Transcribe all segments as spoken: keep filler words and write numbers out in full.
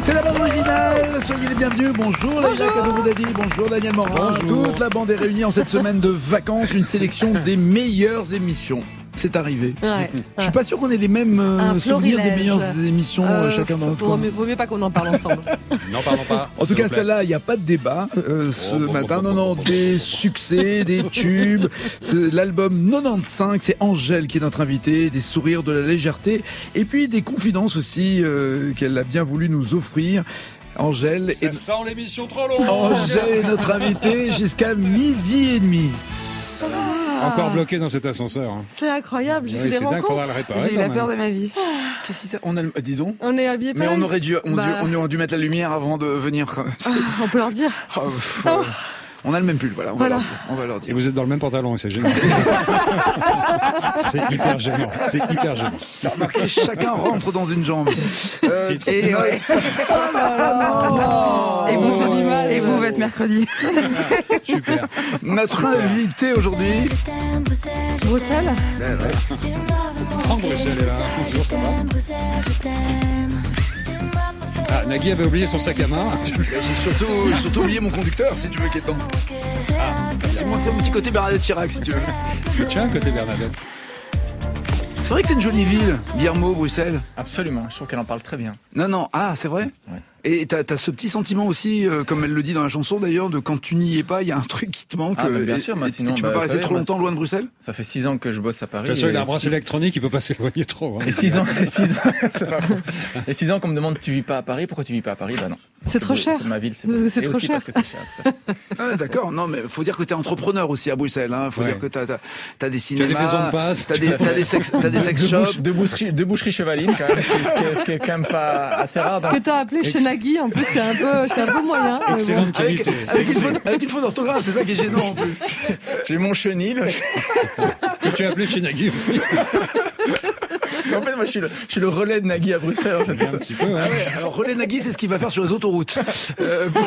C'est la bande originale, soyez les bienvenus. Bonjour Laïla Kadouroudadi, bonjour Daniel Morin. Bonjour. Toute la bande est réunie en cette semaine de vacances, une sélection des meilleures émissions. C'est arrivé. Ouais, Je suis pas sûr qu'on ait les mêmes euh, Un souvenirs des florilège. meilleures émissions Euh, euh, chacun dans notre vaut coin. mieux, vaut mieux pas qu'on en parle ensemble. Non, pardon pas. En tout s'il cas, vous plaît. celle-là, il n'y a pas de débat euh, ce Oh, bon, matin. bon, non, bon, non, des succès, des tubes. C'est l'album quatre-vingt-quinze, c'est Angèle qui est notre invitée, des sourires, de la légèreté, et puis des confidences aussi euh, qu'elle a bien voulu nous offrir. Angèle Ça est... sent l'émission trop longue. Angèle est notre invitée jusqu'à midi et demi. Encore bloqué dans cet ascenseur. hein. C'est incroyable, j'ai Ouais, fait des c'est dingue, faudra rencontres. le réparer. J'ai eu quand la même. peur de ma vie. Qu'est-ce que on a... Dis donc. On est habillés Mais pareil. on aurait dû, on, Bah. dû, on aurait dû mettre la lumière avant de venir. Ah, on peut leur dire. Oh, pff, euh, on a le même pull, voilà. On, Voilà. Va, leur dire, on va leur Et dire. vous êtes dans le même pantalon, c'est gênant. C'est hyper gênant. C'est hyper gênant. Remarquez, chacun rentre dans une jambe. Euh, Titre. Et, ouais. Oh là là. et, Oh, vous, jolie image. et vous, votre mercredi. Super. notre invité aujourd'hui. Bruxelles. Franck Bruxelles est là. Bonjour, ça va Ah, Nagui avait oublié son sac à main. J'ai surtout, surtout oublié mon conducteur, si tu veux, qui est dedans. Ah, moi, c'est mon petit côté Bernadette Chirac, si tu veux. Tiens, côté Bernadette. C'est vrai que c'est une jolie ville, Guillermo, Bruxelles. Absolument, je trouve qu'elle en parle très bien. Non, non, ah, c'est vrai. Ouais. Et t'as, t'as ce petit sentiment aussi, euh, comme elle le dit dans la chanson d'ailleurs, de quand tu n'y es pas, il y a un truc qui te manque. Ah, bah, bien et- sûr, moi, et sinon, tu bah, peux pas vous rester savez, trop moi, longtemps loin de Bruxelles. Ça fait six ans que je bosse à Paris. De toute façon, il a un et bracelet six- électronique, il peut pas s'éloigner trop. hein. Et six ans, et six ans, c'est pas faux. Et six ans qu'on me demande tu vis pas à Paris, pourquoi tu vis pas à Paris? Bah non. C'est trop cher. C'est ma ville, c'est Parce que c'est et trop aussi cher. parce que c'est cher. tout à fait. Ah, d'accord, non, mais faut dire que t'es entrepreneur aussi à Bruxelles. Hein. Faut Ouais. dire que t'as, t'as, t'as des Tu as cinémas, des maisons de passe. t'as des, t'as des sex, t'as des sex Deux shops. bouches- Deux boucheries, deux boucheries chevalines quand même, ce qui est, ce qui est quand même pas assez rare. Dans Que t'as appelé chez Nagui, en plus c'est un peu, c'est un peu moyen. mais bon. Excellente Avec, qualité. avec, une faute, avec une faute d'orthographe, c'est ça qui est gênant en plus. J'ai mon chenil. Que tu as appelé chez Nagui aussi. En fait, moi, je suis le, je suis le relais de Nagui à Bruxelles. En fait, c'est Un ça. petit peu, ouais. Ah ouais, alors Relais Nagui, c'est ce qu'il va faire sur les autoroutes. Euh, pour-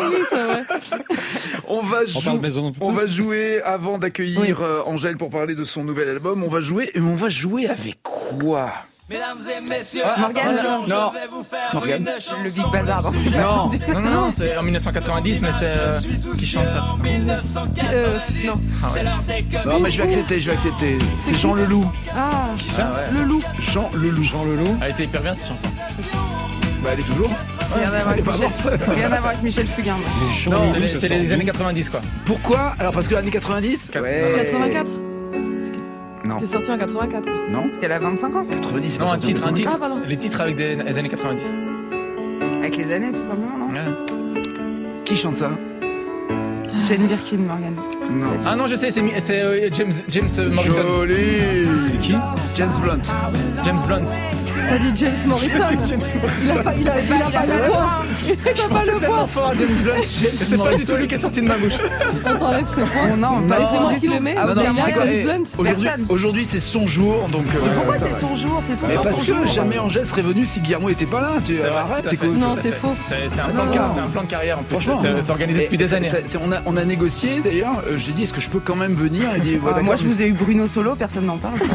on va On jou- parle maison de on passe. va jouer avant d'accueillir euh, Angèle pour parler de son nouvel album. On va jouer et on va jouer avec quoi? Mesdames et messieurs, Morgane. attention, Non. je vais vous faire Morgane. une chanson. Le Big Bazar dans ce Non, non, non, non, c'est en mille neuf cent quatre-vingt-dix, mais c'est euh, qui chante ça. En mille neuf cent Euh, quatre-vingt-dix, non. c'est l'heure des comiques. Non mais je vais accepter, je vais accepter. C'est Jean Leloup. Ah, Qui ça le loup. Jean Leloup. Jean Leloup. Elle était hyper bien cette chanson. Bah elle est toujours. Rien à voir Elle est avec pas Michel, morte. rien à voir avec Michel Fugain. moi. Jean Non, Leloup, C'est les, ça c'est sort les d'où années quatre-vingt-dix quoi. Pourquoi? Alors parce que années quatre-vingt-dix. Quatre- Ouais. quatre-vingt-quatre. Non. C'était sorti en quatre-vingt-quatre. Non. Parce qu'elle a vingt-cinq ans. quatre-vingt-dix. c'est pas Non, un sorti en titre, un quatre-vingt-dix. titre. Ah, pardon. Les titres avec des, les années quatre-vingt-dix. Avec les années, tout simplement, non Ouais. Qui chante ça? Jane Birkin, Morgane. Non. Ah non, je sais, c'est, mi- c'est euh, James, James Morrison. Joli. C'est qui? James Blunt. James Blunt. T'as dit James Morrison. James Il a Morrison. pas, il a, il a pas le point. Il a pas C'est le tellement point. fort, James Blunt. C'est pas du tout lui qui est sorti de ma bouche. On t'enlève ce point. Oh non, pas Et c'est moi du qui tout. le mets. Ah, Non, non, bien tu sais sûr. quoi, James eh, Blunt. Aujourd'hui, Personne. aujourd'hui c'est son jour, donc. euh, Pourquoi ça c'est va. son jour? C'est tout le Mais temps parce son que jour. jamais Angèle serait venue si Guillermo était pas là. Tu C'est vrai, arrête, tout à fait. écoute. Non, Tout à c'est fait. faux. C'est, c'est un Ah, plan non, de carrière, non. c'est un plan de carrière en plus. Franchement, C'est, c'est organisé depuis Et des c'est- années. c'est- c'est- on, a, on a négocié d'ailleurs. euh, J'ai dit est-ce que je peux quand même venir? Il dit ouais, Ah, d'accord, moi, je mais vous ai eu Bruno Solo, personne n'en parle.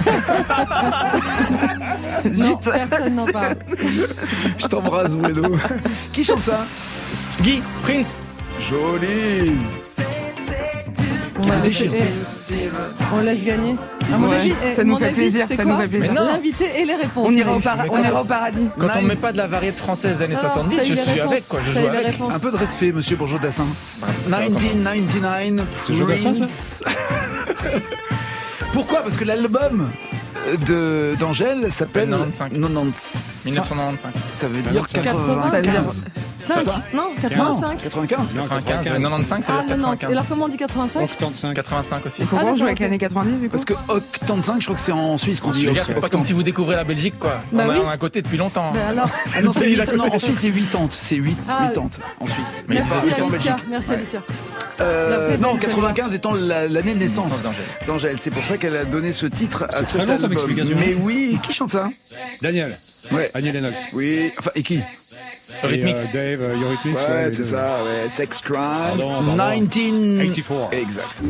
Non, Zut. personne n'en parle. je t'embrasse Bruno. Qui chante ça? Guy, Prince. Joli. On, va laisser- déchire. eh, on laisse gagner. À mon Ouais, avis, eh, ça nous mon fait avis, plaisir, c'est ça quoi nous fait plaisir. Mais non. L'invité et les réponses. On ira au, Mais- para- on ira au paradis. Quand Nine. on met pas de la variété française des années Alors, soixante-dix, t'as eu je les suis réponses. avec quoi. Je T'as joue eu les avec. réponses. Un peu de respect, monsieur, pour Joe Dassin. Ça va, dix-neuf quatre-vingt-dix-neuf. C'est Joe Dassin, ça Prince. Pourquoi? Parce que l'album de d'Angèle s'appelle quatre-vingt-quinze. quatre-vingt-quinze. mille neuf cent quatre-vingt-quinze. Ça veut dire quatre-vingts. Ça veut dire. quatre-vingt-quinze. cinq. ça Non, Non, quatre-vingt-cinq. quatre-vingt-quinze. quatre-vingt-quinze. quatre-vingt-quinze. quatre-vingt-quinze, ça veut Ah, dire quatre-vingt-quinze. Et quatre-vingt-quinze. alors comment on dit quatre-vingt-cinq? quatre-vingt-cinq. quatre-vingt-cinq aussi. Pourquoi Ah, on joue d'accord, avec ok. l'année quatre-vingt-dix du coup? Parce que octante-cinq, je crois que c'est en Suisse qu'on dit. Les gars, faites pas comme octante. si vous découvrez la Belgique, quoi. Bah on, oui. a, on a un côté depuis longtemps. Ben alors, Ah non, c'est pays huit- d'à côté. non, en Suisse, c'est quatre-vingts. C'est huit, Ah, quatre-vingts en Suisse. Mais merci c'est pas en Alicia. Belgique. Merci Alicia. Euh, La vraie non, Belge, quatre-vingt-quinze étant la- l'année de naissance Naissance d'Angèle. d'Angèle. C'est pour ça qu'elle a donné ce titre à C'est cet très long comme album. explication. Mais oui, qui chante ça? Daniel. Ouais. Annie Lennox. Oui, enfin, et qui? Et, Rhythmics. euh, Dave, euh, Eurythmics. Ouais, les c'est deux. ça, ouais. Sex Crime. Pardon, pardon. dix-neuf quatre-vingt-quatorze. Exact.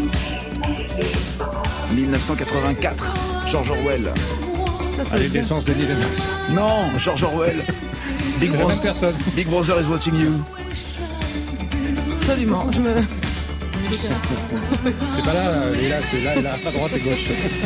dix-neuf cent quatre-vingt-quatre. George Orwell. Ça, c'est Allez, bien. l'essence d'Annie Lennox. Non, George Orwell. Big, C'est la Bro- même personne. Big Brother is watching you. Absolument. Je me... C'est pas là, Léla, c'est là et là, à droite et gauche.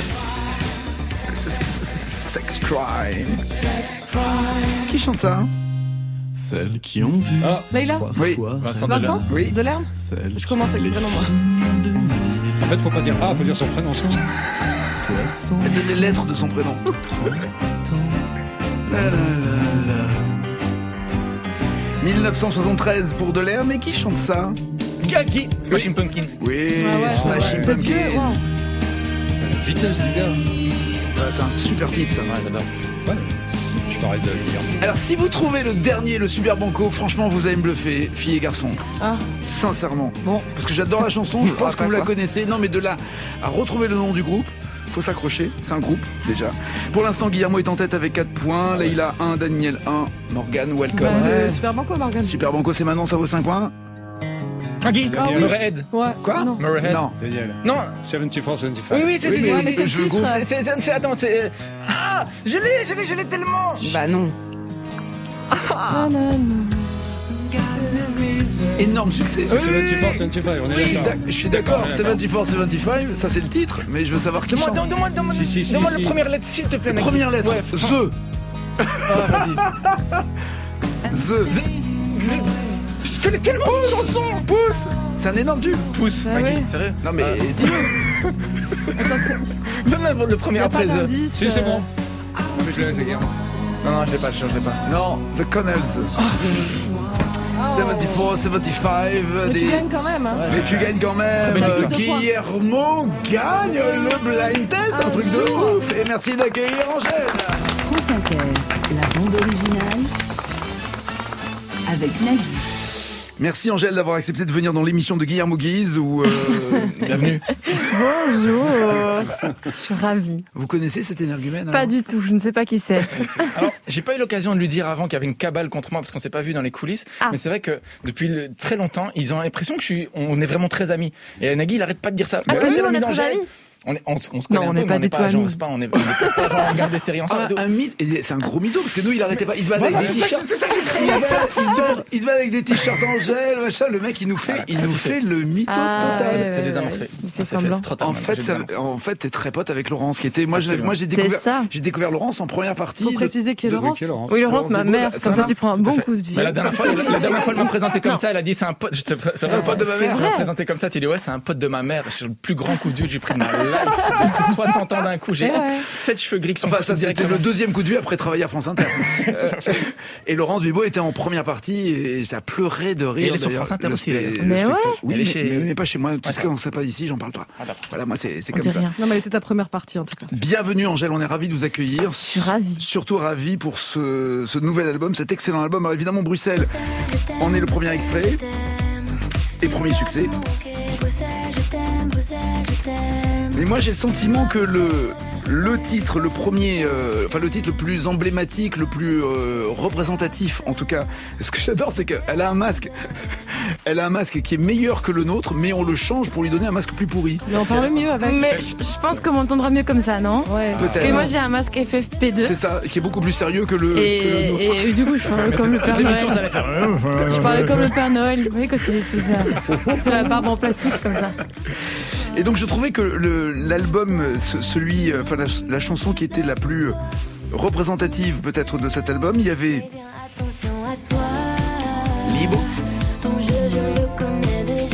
Sex crime. Qui chante ça hein? Celles qui ont vu Ah, Leïla Oui. Vincent Vincent Delerme. Oui. Delerme celles Je commence avec le prénom, moi. En fait, faut pas dire ah, faut dire son prénom. ça. Elle donne les lettres de son prénom. La, la, la, la. dix-neuf cent soixante-treize pour Delerme, mais qui chante ça? Kaki Smashing Pumpkins. Oui, Ah ouais, c'est Smashing vrai. C'est vieux, Pumpkins. wow. Vitesse du gars. Ouais, c'est un super titre ça. Ouais, j'adore. Ouais. Je parlais de Guillaume. Alors si vous trouvez le dernier, le Super Banco, franchement vous allez me bluffer, filles et garçons. Ah, Sincèrement. bon. Parce que j'adore la chanson, je pense Ah, que vous la quoi. connaissez. Non mais de là à retrouver le nom du groupe, faut s'accrocher, c'est un groupe déjà. Pour l'instant Guillermo est en tête avec quatre points, Leïla un, Daniel un, Morgane welcome. Bah, Ouais. le Super Banco, Morgane. Super Banco c'est maintenant, ça vaut cinq points. Kaki Ah oui. Murray Head. Ouais. Quoi Non. Murray Head. Non. Daniel. Non. soixante-quatre, soixante-quinze. Oui, oui, c'est Oui, c'est- mais c'est- c'est c'est- le je veux titre. gros. c'est- c'est- c'est- c'est- Attends, c'est. Ah Je l'ai, je l'ai, je l'ai tellement. Bah non. Nanana. Énorme succès. C'est soixante-quatre, soixante-cinq, on Je suis est d'ac- d'accord. je suis d'accord, On est d'accord. soixante-quatre, soixante-cinq, ça c'est le titre, mais je veux savoir qui Demande, chante. demande, demande, Si, si, si, demande si. la première lettre, s'il te plaît, Nagui. Première lettre, Ouais. The. Ah, vas-y. The. Je connais tellement cette chanson. Pousse. C'est un énorme tube. Pousse, Ah Nagui, ouais. sérieux. Non mais Ah. dis-le. Attends, c'est- Donne le premier y a pas après The. d'indice. Si, c'est euh, bon. Non, mais je l'ai laissé Guillaume. Non, non, je l'ai pas, je l'ai pas. Non, The Connells. soixante-quatre, soixante-cinq. Mais des- tu gagnes quand même, hein. Mais tu gagnes quand même. T'as plus de points. Guillermo gagne le blind test, un Un truc de jour. ouf. Et merci d'accueillir Angèle. France Inter, la bande originale avec Nagui. Merci Angèle d'avoir accepté de venir dans l'émission de Guillermo Guise où euh, Bienvenue. Bonjour. Je suis ravie. vous connaissez cet énergumène Pas alors du tout, je ne sais pas qui c'est. Alors, j'ai pas eu l'occasion de lui dire avant qu'il y avait une cabale contre moi parce qu'on s'est pas vu dans les coulisses. Ah. Mais c'est vrai que depuis le- très longtemps, ils ont l'impression que je suis, on est vraiment très amis. Et Nagui, il arrête pas de dire ça. Ah, Ouais, que nous, t'es on l'ami est très d'Angèle. amis. On, est, on, s- on se connaît Non, un on peu, n'est mais pas on du n'est tout pas, genre, amis. c'est pas, on est, on est pas, genre, on regarde des séries ensemble. Ah, et tout. un mythe, et c'est un gros mytho parce que nous il arrêtait pas, il se balade Voilà, avec des c'est ça que- t-shirts, c'est ça que j'ai créé. il se balade- il se balade- il se balade avec des t-shirts Angèle, machin, le mec il nous fait, Voilà, il ça, nous tu sais. fait le mytho Ah, total. ouais, C'est ouais, désamorcé. ouais. Il fait C'est fait, semblant. c'est trop tard En maintenant, fait, j'ai ça, désamorcé. en fait, t'es très pote avec Laurence qui était. Moi, j'ai, Absolument. moi, j'ai C'est découvert, ça. j'ai découvert Laurence en première partie. Faut de- préciser qui est de- Laurence. Quel Laurent. Oui, Laurence, ma Laurence mère, Debout, comme ça ça tu prends un Tout à bon fait. coup de vieux. Mais la dernière fois, la dernière fois, elle m'a présenté comme ça. Elle a dit c'est un pote. C'est C'est un pote de ma mère. Elle m'a présenté comme ça. Tu dis ouais, c'est un pote de ma mère. C'est le plus grand coup de vieux que j'ai pris de ma life. J'ai pris soixante ans d'un coup. J'ai Eh ouais. sept cheveux gris qui sont Enfin, poussés ça, c'était directement. le deuxième coup de vue après travailler à France Inter. Euh, et Laurence Bibo était en première partie et ça pleurait de rire. Et elle est sur d'ailleurs, France Inter le aussi, spe- d'ailleurs. le Mais spectacle. ouais. Oui, Elle est mais, chez- mais- mais pas chez moi. Tout ce D'accord. qu'on ne sait pas ici, j'en parle pas. Ah, d'accord. Voilà, moi, c'est, c'est On comme dit ça. rien. Non, mais elle était ta première partie, en tout cas. Bienvenue, Angèle. On est ravis de vous accueillir. Je suis ravie. Surtout ravis pour ce, ce nouvel album, cet excellent album. Alors, évidemment, Bruxelles en est le premier extrait et premier succès. Mais moi, j'ai le sentiment que le, le titre, le premier, euh, enfin le titre le plus emblématique, le plus euh, représentatif, en tout cas, ce que j'adore, c'est qu'elle a un masque, elle a un masque qui est meilleur que le nôtre, mais on le change pour lui donner un masque plus pourri. Mais on parle mieux avec. Mais je je pense qu'on m'entendra mieux comme ça, non? Ouais. Parce que Peut-être. moi j'ai un masque F F P deux C'est ça, qui est beaucoup plus sérieux que le, que le et, nôtre. et du coup je parle comme le Père L'émission, ça Noël. va faire. Je parlais comme le Père Noël. Vous voyez quand il est sous, ça, sous la barbe en plastique comme ça. Et donc je trouvais que le, l'album, ce- celui, euh, enfin la, la chanson qui était la plus euh, représentative peut-être de cet album, il y avait Libre. Ton jeu, je le connais déjà.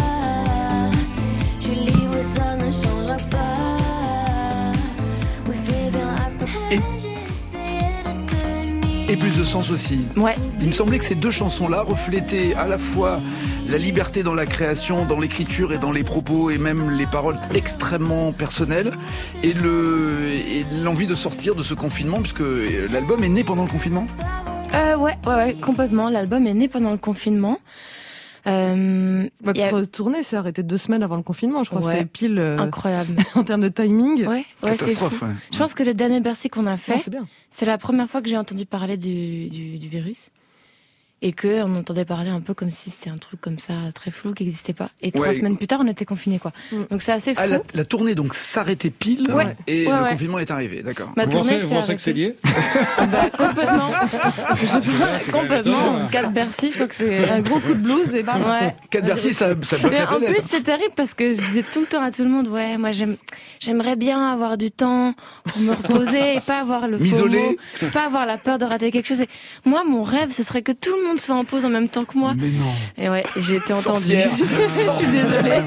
Je suis libre, ça ne changera pas. Oui, fais bien attention. Et- J'ai essayé de te nier. Et plus de sens aussi. Ouais. Il me semblait que ces deux chansons-là reflétaient à la fois la liberté dans la création, dans l'écriture et dans les propos et même les paroles extrêmement personnelles et, le, et l'envie de sortir de ce confinement puisque l'album est né pendant le confinement. Euh, ouais, ouais, ouais, complètement. L'album est né pendant le confinement. Euh, Votre y a- tournée s'est arrêtée deux semaines avant le confinement, je crois. Ouais. C'était pile euh, Incroyable. en termes de timing. Ouais, ouais, c'est fou. Catastrophe. Ouais. Je pense que le dernier Bercy qu'on a Non, fait, c'est bien. c'est la première fois que j'ai entendu parler du, du, du virus. et que on entendait parler un peu comme si c'était un truc comme ça très flou qui n'existait pas. Et trois Ouais. semaines plus tard, on était confinés, quoi. Mm. Donc c'est assez fou. Ah, la, la tournée donc s'arrêtait pile Ouais. et Ouais, le ouais. confinement est arrivé, d'accord. Ma Vous tournée pensez, vous s'est pensez que c'est arrêtée. lié Bah, complètement. Je sais pas, c'est quand même complètement. étonnant. Quatre Bercy, je crois que c'est Un gros coup de blues et bam. Ouais. Quatre Bercy, ça, ça bloque Mais la en planète. plus, c'est terrible parce que je disais tout le temps à tout le monde, ouais, moi j'aime, j'aimerais bien avoir du temps pour me reposer et pas avoir le M'isoler. FOMO, pas avoir la peur de rater quelque chose. Et moi, mon rêve, ce serait que tout le monde soit en pause en même temps que moi. Mais non. Et ouais, j'ai été entendue. Sorcière. Je suis désolée.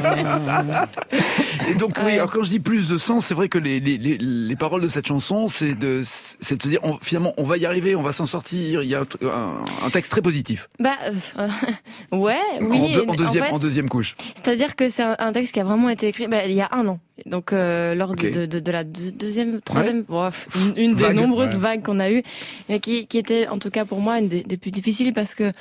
Et donc oui, Ouais. alors quand je dis plus de sens, c'est vrai que les, les, les, les paroles de cette chanson, c'est de, c'est de se dire, on, finalement, on va y arriver, on va s'en sortir. Il y a un, un, un texte très positif. Bah, euh, ouais, oui. en, deux- et en deuxième, en fait, en deuxième couche. c'est-à-dire que c'est un, un texte qui a vraiment été écrit bah, il y a un an. Donc euh, lors de, Ok. de, de, de la deux- deuxième, troisième, bref, une, une des Vague. nombreuses Ouais. vagues qu'on a eues, et qui, qui était en tout cas pour moi une des, des plus difficiles parce que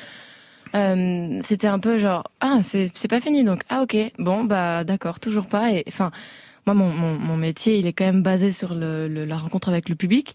euh, c'était un peu genre ah c'est c'est pas fini donc ah ok bon bah d'accord toujours pas et enfin moi mon, mon mon métier il est quand même basé sur le, le la rencontre avec le public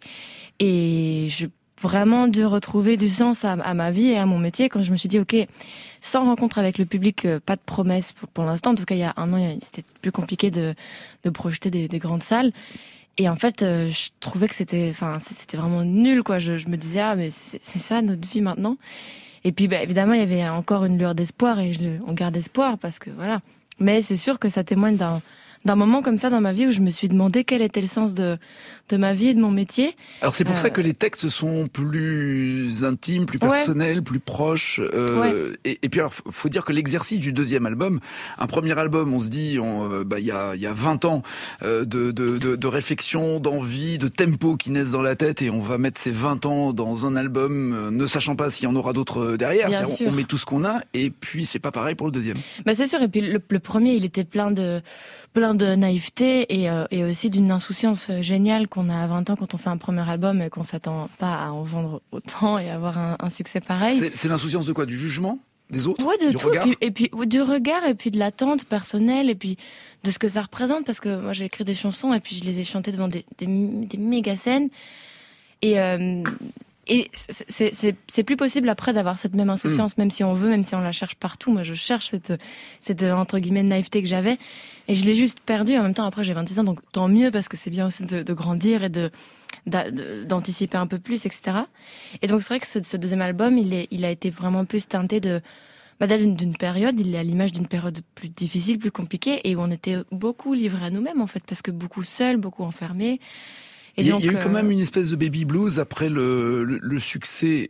et je vraiment dû retrouver du sens à, à ma vie et à mon métier quand je me suis dit ok sans rencontre avec le public euh, pas de promesse pour, pour l'instant en tout cas il y a un an il y a- c'était plus compliqué de de projeter des, des grandes salles et en fait euh, je trouvais que c'était enfin c'était vraiment nul quoi je, je me disais ah mais c'est, c'est ça notre vie maintenant et puis bah, évidemment il y avait encore une lueur d'espoir et je, on garde espoir parce que voilà mais c'est sûr que ça témoigne d'un d'un moment comme ça dans ma vie où je me suis demandé quel était le sens de de ma vie et de mon métier. Alors c'est pour Euh, ça que les textes sont plus intimes, plus Ouais. personnels, plus proches. Euh, et, et puis alors, faut- faut dire que l'exercice du deuxième album, un premier album, on se dit, on, euh, bah il y a il y a vingt ans euh, de, de de de réflexion, d'envie, de tempo qui naissent dans la tête, et on va mettre ces vingt ans dans un album, euh, ne sachant pas s'il y en aura d'autres euh, derrière. Bien C'est-à-dire, sûr. on, on met tout ce qu'on a, et puis c'est pas pareil pour le deuxième. Bah c'est sûr et puis le, le premier il était plein de plein de naïveté et euh, et aussi d'une insouciance euh, géniale qu'on a à vingt ans quand on fait un premier album et qu'on s'attend pas à en vendre autant et avoir un, un succès pareil. C'est c'est l'insouciance de quoi? Du jugement des autres? Ouais, de du tout. regard Et puis, et puis ouais, du regard, et puis de l'attente personnelle, et puis de ce que ça représente. Parce que moi, j'ai écrit des chansons, et puis je les ai chantées devant des, des, des méga scènes. Et, euh, et c'est- c'est c'est- c'est plus possible après d'avoir cette même insouciance, même si on veut, même si on la cherche partout. Moi, je cherche cette, cette entre guillemets, naïveté que j'avais. Et je l'ai juste perdue. En même temps, après, j'ai vingt-six ans, donc tant mieux, parce que c'est bien aussi de, de grandir et de d'a- de- d'anticiper un peu plus, et cetera. Et donc, c'est vrai que ce, ce deuxième album, il, est, il a été vraiment plus teinté de bah, d'une d'une période, il est à l'image d'une période plus difficile, plus compliquée, et où on était beaucoup livrés à nous-mêmes, en fait, parce que beaucoup seuls, beaucoup enfermés. Et Il y, a- donc, il y a eu quand euh, même une espèce de baby blues après le, le, le succès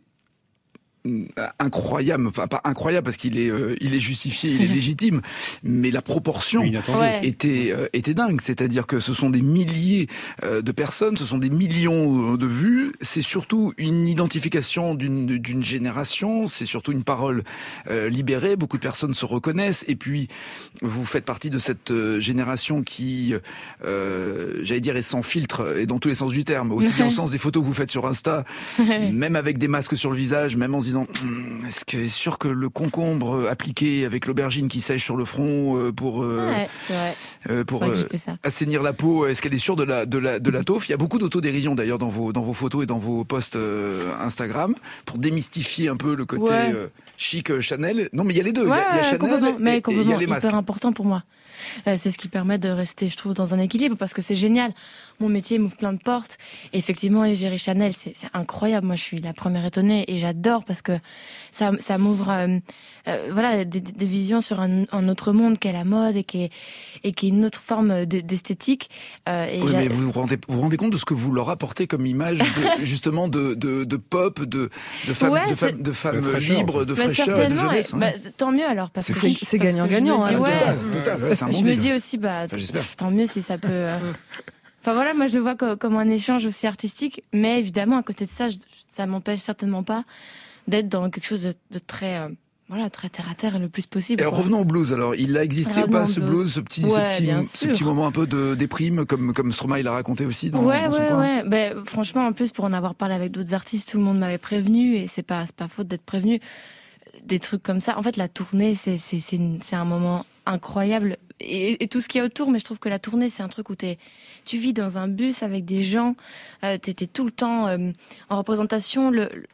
mm, incroyable, enfin pas incroyable parce qu'il est, euh, il est justifié, il est légitime, mais la proportion Inattendu. Ouais. était, euh, était dingue. C'est-à-dire que ce sont des milliers euh, de personnes, ce sont des millions de vues. C'est surtout une identification d'une d'une génération. C'est surtout une parole euh, libérée. Beaucoup de personnes se reconnaissent. Et puis, vous faites partie de cette euh, génération qui, euh, j'allais dire, est sans filtre et dans tous les sens du terme. Aussi bien au sens des photos que vous faites sur Insta, même avec des masques sur le visage, même en se disant, Hum, est-ce que est sûr que le concombre appliqué avec l'aubergine qui sèche sur le front euh, pour euh, ouais, c'est vrai. euh, C'est pour vrai que euh, j'ai fait ça. assainir la peau, est-ce qu'elle est sûre de la de la de la taupe? Il y a beaucoup d'autodérision d'ailleurs dans vos dans vos photos et dans vos posts euh, Instagram pour démystifier un peu le côté Ouais. euh, chic euh, Chanel. Non, mais il y a les deux. Il y a- Ouais, il y a ouais, Chanel complètement, et- mais et il y complètement a les masques. hyper important pour moi. Euh, c'est ce qui permet de rester, je trouve, dans un équilibre parce que c'est génial. Mon métier m'ouvre plein de portes. Et effectivement, Égérie Chanel, c'est c'est incroyable. Moi, je suis la première étonnée et j'adore parce que ça, ça m'ouvre, euh, euh, voilà, des, des visions sur un, un autre monde qu'est la mode et qui est, et qui est une autre forme d- d'esthétique. Euh, et Oui, j'a- mais vous vous rendez, vous vous rendez compte de ce que vous leur apportez comme image, de, justement, de, de, de pop, de, de femmes, Ouais, de c'est- femmes, de femmes De fraîcheur. libres, de Bah, fraîcheur et de certainement, jeunesse. et- ouais. bah, tant mieux alors parce C'est que fou. je- C'est parce que gagnant-gagnant, je me dis, hein, ouais, Total, total, ouais, c'est un je bon me deal. dis aussi, bah, Enfin, j'espère. tant mieux si ça peut. euh, Enfin voilà, moi je le vois co- comme un échange aussi artistique, mais évidemment à côté de ça, je- ça m'empêche certainement pas d'être dans quelque chose de, de très, euh, voilà, très terre à terre le plus possible. Et alors, quoi. revenons au blues. Alors, il a existé ou Revenons pas au ce blues. blues, ce petit, Ouais, ce petit, bien ce sûr. petit moment un peu de déprime, comme comme Stromae l'a raconté aussi dans, Ouais, dans son ouais, coin. ouais. Ben, franchement, en plus, pour en avoir parlé avec d'autres artistes, tout le monde m'avait prévenu, et c'est pas, c'est pas faute d'être prévenu. Des trucs comme ça. En fait, la tournée, c'est, c'est, c'est, une- c'est un moment incroyable. Et, et tout ce qu'il y a autour, mais je trouve que la tournée, c'est un truc où t'es, tu vis dans un bus avec des gens, euh, t'es, t'es tout le temps euh, en représentation. Le, le-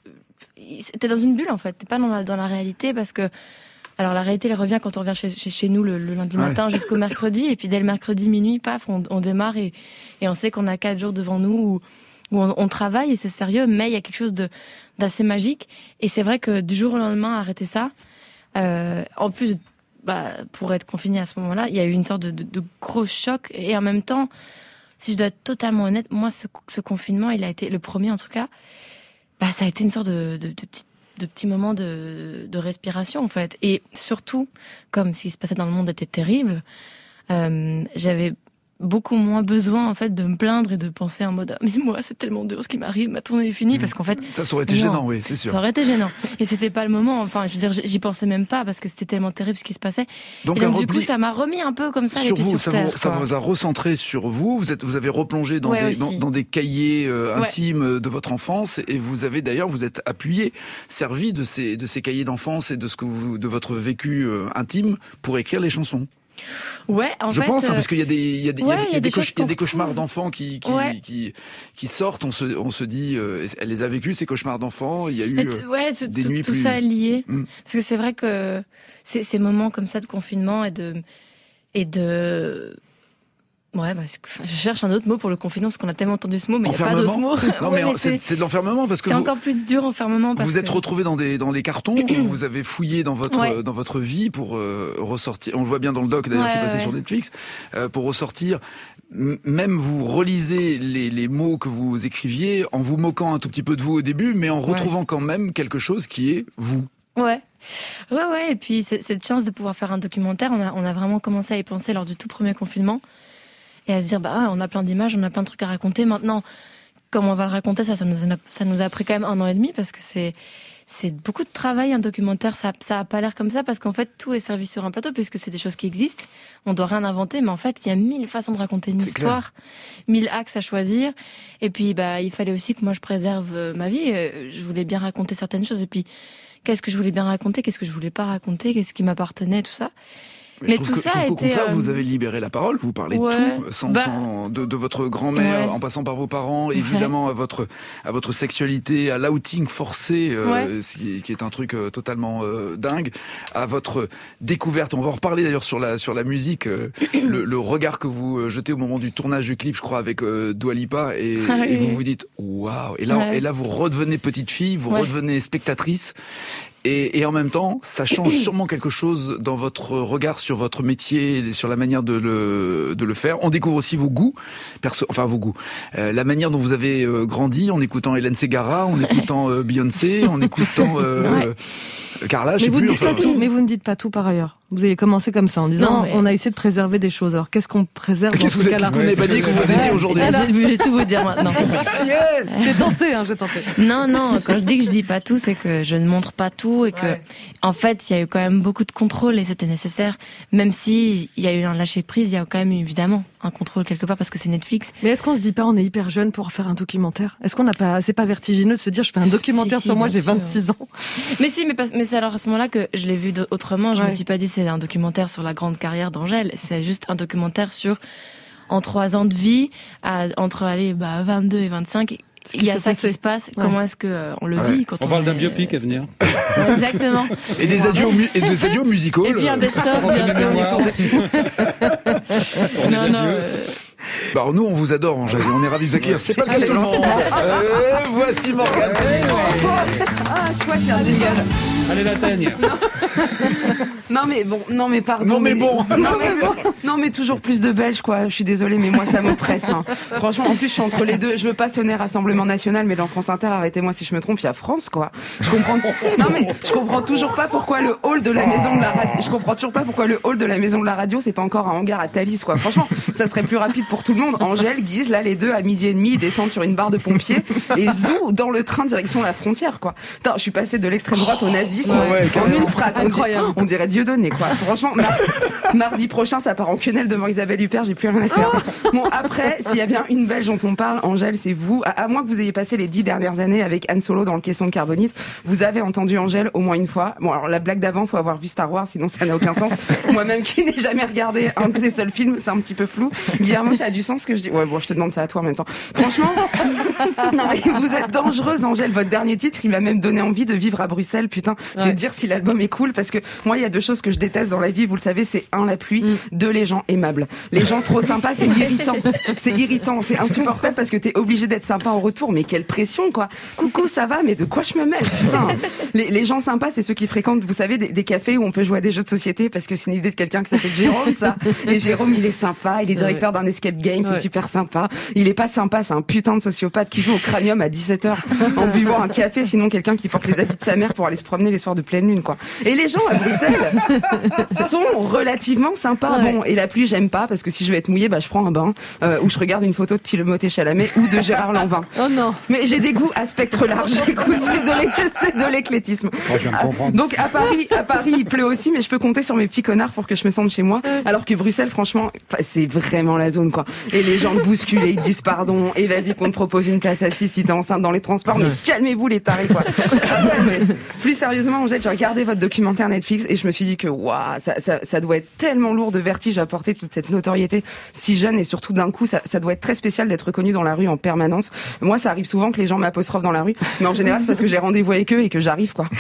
t'es dans une bulle en fait, t'es pas dans la, dans la réalité parce que alors la réalité elle revient quand on revient chez, chez, chez nous le, le lundi Ouais. matin jusqu'au mercredi et puis dès le mercredi minuit, paf, on, on démarre et, et on sait qu'on a quatre jours devant nous où, où on, on travaille et c'est sérieux, mais il y a quelque chose de d'assez magique et c'est vrai que du jour au lendemain arrêter ça, euh, en plus bah, pour être confiné à ce moment-là, il y a eu une sorte de, de, de gros choc et en même temps, si je dois être totalement honnête, moi ce, ce confinement il a été le premier en tout cas, bah ça a été une sorte de, de, de petit de petits moments de, de respiration en fait et surtout comme ce qui se passait dans le monde était terrible, euh, j'avais beaucoup moins besoin en fait de me plaindre et de penser en mode ah, mais moi c'est tellement dur ce qui m'arrive, ma tournée est finie, parce qu'en fait Ça, ça aurait été non, gênant, oui, c'est sûr. ça aurait été gênant et c'était pas le moment, enfin je veux dire j'y pensais même pas parce que c'était tellement terrible ce qui se passait. Donc, et donc un du repli coup ça m'a remis un peu comme ça les sur pieds vous, sur ça, terre, vous, ça quoi. vous a recentré sur vous. Vous êtes, vous avez replongé dans, Ouais, des, dans, aussi. dans des cahiers euh, Ouais. intimes de votre enfance, et vous avez d'ailleurs, vous êtes appuyé, servi de ces, de ces cahiers d'enfance et de ce que vous, de votre vécu euh, intime pour écrire les chansons. Ouais, en Je fait, pense, hein, euh, parce qu'il y a des, il y a des, il y a ouais, des- il y a il y a des, des cauch- choses il y a qu'on des cauchemars retrouve. d'enfants qui, qui, Ouais. qui, qui sortent. On se, on se dit, euh, elle les a vécus ces cauchemars d'enfants. Il y a eu Mais euh, tu- ouais, tout, des tout- nuits tout plus- ça est lié. Mm. Parce que c'est vrai que ces, ces moments comme ça de confinement et de et de ouais, bah, c'est- enfin, je cherche un autre mot pour le confinement parce qu'on a tellement entendu ce mot, mais il n'y a pas d'autre mot. Non, Ouais, mais, mais c'est, c'est c'est de l'enfermement parce que c'est vous, encore plus dur enfermement parce vous êtes que retrouvé dans des dans les cartons. Vous avez fouillé dans votre Ouais. dans votre vie pour euh, ressortir. On le voit bien dans le doc d'ailleurs Ouais, qui est passé ouais. sur Netflix euh, pour ressortir. M- Même vous relisez les, les mots que vous écriviez en vous moquant un tout petit peu de vous au début, mais en retrouvant quand même quelque chose qui est vous. Ouais. Ouais, ouais, et puis c'est- cette chance de pouvoir faire un documentaire, on a, on a vraiment commencé à y penser lors du tout premier confinement et à se dire, bah ouais, on a plein d'images, on a plein de trucs à raconter. Maintenant, comment on va le raconter, ça, ça nous a, ça nous a pris quand même un an et demi parce que c'est, c'est beaucoup de travail, un documentaire, ça, ça a pas l'air comme ça parce qu'en fait, tout est servi sur un plateau puisque c'est des choses qui existent. On doit rien inventer, mais en fait, il y a mille façons de raconter une C'est histoire, mille axes à choisir. Et puis, bah, il fallait aussi que moi je préserve euh, ma vie. Euh, Je voulais bien raconter certaines choses et puis, qu'est-ce que je voulais bien raconter, qu'est-ce que je voulais pas raconter, qu'est-ce qui m'appartenait, tout ça. Mais je trouve tout que- ça je trouve a qu'au été, contraire, euh, vous avez libéré la parole, vous parlez Ouais. de tout, sans, Bah, sans- de, de votre grand-mère, ouais. en passant par vos parents, évidemment à votre à votre sexualité, à l'outing forcé, euh, Ouais. ce qui, qui est un truc euh, totalement euh, dingue, à votre découverte. On va en reparler d'ailleurs sur la sur la musique, euh, le, le regard que vous euh, jetez au moment du tournage du clip, je crois, avec euh, Dua Lipa, et, Ah et oui. vous vous dites waouh. Et là, Ouais. et là, vous redevenez petite fille, vous Ouais. redevenez spectatrice. Et, et en même temps, ça change sûrement quelque chose dans votre regard sur votre métier, sur la manière de le, de le faire. On découvre aussi vos goûts, perso, enfin vos goûts, euh, la manière dont vous avez euh, grandi en écoutant Hélène Ségara, en écoutant euh, Beyoncé, en écoutant euh, Ouais. Carla, je Mais sais vous, plus. ne dites Enfin, pas tout, mais vous ne dites pas tout par ailleurs. Vous avez commencé comme ça en disant Non, mais- on a essayé de préserver des choses. Alors qu'est-ce qu'on préserve dans qu'est-ce ce que vous cas-là qu'est-ce qu'on n'avait pas dit que vous m'avez dit aujourd'hui? Eh ben, je vais tout vous dire maintenant. Yes, j'ai tenté, hein, j'ai tenté. Non, non, quand je dis que je dis pas tout, c'est que je ne montre pas tout et que, Ouais. en fait, il y a eu quand même beaucoup de contrôle et c'était nécessaire. Même si il y a eu un lâcher prise, il y a quand même eu, évidemment un contrôle quelque part parce que c'est Netflix. Mais est-ce qu'on se dit pas on est hyper jeune pour faire un documentaire? Est-ce qu'on n'a pas, c'est pas vertigineux de se dire je fais un documentaire Si, si, sur moi, bien j'ai sûr. vingt-six ans? Mais si, mais, pas- mais c'est alors à ce moment-là que je l'ai vu de- autrement. Je Ouais. me suis pas dit c'est un documentaire sur la grande carrière d'Angèle. C'est juste un documentaire sur en trois ans de vie, à, entre allez, bah, vingt-deux et vingt-cinq. Ce qui Il y a s'est ça passé. qui se passe. Ouais. Comment est-ce que euh, on le Ouais. vit quand on, On parle d'un est- biopic à venir. Ouais, exactement. et des adieux, au mu- et des adieux au musical. Et puis un best-of On fait des bientôt. mémoires. On est Non, non. d'adieu. euh, Bah, alors nous, on vous adore, Angèle, et on est ravis de vous accueillir. C'est pas le cas de tout le monde. Euh, voici Morgane. Ah, chouette, il y a un jingle. Allez, la teigne. Non mais bon, non mais pardon. Non, mais bon. non, mais bon. Non mais toujours plus de Belges quoi. Je suis désolée mais moi ça m'oppresse. Hein. Franchement, en plus je suis entre les deux. Je veux pas sonner Rassemblement National, mais dans France Inter, arrêtez-moi si je me trompe, il y a France quoi. Je comprends. Non mais je comprends toujours pas pourquoi le hall de la maison de la radio. Je comprends toujours pas pourquoi le hall de la maison de la radio c'est pas encore un hangar à Thalys quoi. Franchement, ça serait plus rapide pour tout le monde. Angèle, Guise, là les deux à midi et demi ils descendent sur une barre de pompiers et zou dans le train direction la frontière quoi. Putain, je suis passée de l'extrême droite au nazisme Ouais, en une phrase. On Incroyable. dit- On dirait Dieudonné, quoi. Franchement, mar- mardi prochain, ça part en quenelle devant Isabelle Huppert, j'ai plus rien à faire. Bon, après, s'il y a bien une Belge dont on parle, Angèle, c'est vous. À, à moins que vous ayez passé les dix dernières années avec Han Solo dans le caisson de carbonite, vous avez entendu Angèle au moins une fois. Bon, alors la blague d'avant, faut avoir vu Star Wars, sinon ça n'a aucun sens. Moi-même qui n'ai jamais regardé un de ses seuls films, c'est un petit peu flou. Guillermo, ça a du sens ce que je dis. Ouais, bon, je te demande ça à toi en même temps. Franchement, non mais vous êtes dangereuse, Angèle. Votre dernier titre, il m'a même donné envie de vivre à Bruxelles. Putain, je vais Ouais. te dire si l'album est cool, parce que moi, il y a deux choses que je déteste dans la vie. Vous le savez, c'est un, la pluie, Mm. deux, les gens aimables. Les gens trop sympas, c'est irritant. C'est irritant, c'est insupportable parce que t'es obligé d'être sympa en retour. Mais quelle pression, quoi. Coucou, ça va, mais de quoi je me mêle, putain. Les, les gens sympas, c'est ceux qui fréquentent, vous savez, des, des cafés où on peut jouer à des jeux de société, parce que c'est une idée de quelqu'un qui s'appelle Jérôme, ça. Et Jérôme, il est sympa, il est directeur d'un escape game, c'est Ouais. super sympa. Il est pas sympa, c'est un putain de sociopathe qui joue au cranium à dix-sept heures en buvant un café, sinon quelqu'un qui porte les habits de sa mère pour aller se promener les soirs de pleine lune, quoi. Et les gens à Bruxelles sont relativement sympas. Ouais. Bon, et la pluie, j'aime pas, parce que si je veux être mouillée, bah, je prends un bain, euh, ou je regarde une photo de Timothée Chalamet ou de Gérard Lanvin. Oh non. Mais j'ai des goûts à spectre large. Écoute, c'est de l'é- c'est de l'éclectisme. Moi, je viens de comprendre. Donc à Paris, à Paris, il pleut aussi, mais je peux compter sur mes petits connards pour que je me sente chez moi. Alors que Bruxelles, franchement, enfin, c'est vraiment la zone, quoi. Et les gens te bousculent et ils te disent pardon. Et vas-y qu'on te propose une place assise si t'es enceinte dans les transports. Mais calmez-vous les tarés, quoi. Après, mais plus sérieusement, Angèle, j'ai regardé votre documentaire Netflix et je me suis dit que waouh, ça, ça, ça doit être tellement lourd de vertige à porter toute cette notoriété si jeune, et surtout d'un coup, ça, ça doit être très spécial d'être reconnu dans la rue en permanence. Moi, ça arrive souvent que les gens m'apostrophent dans la rue, mais en général, c'est parce que j'ai rendez-vous avec eux et que j'arrive, quoi.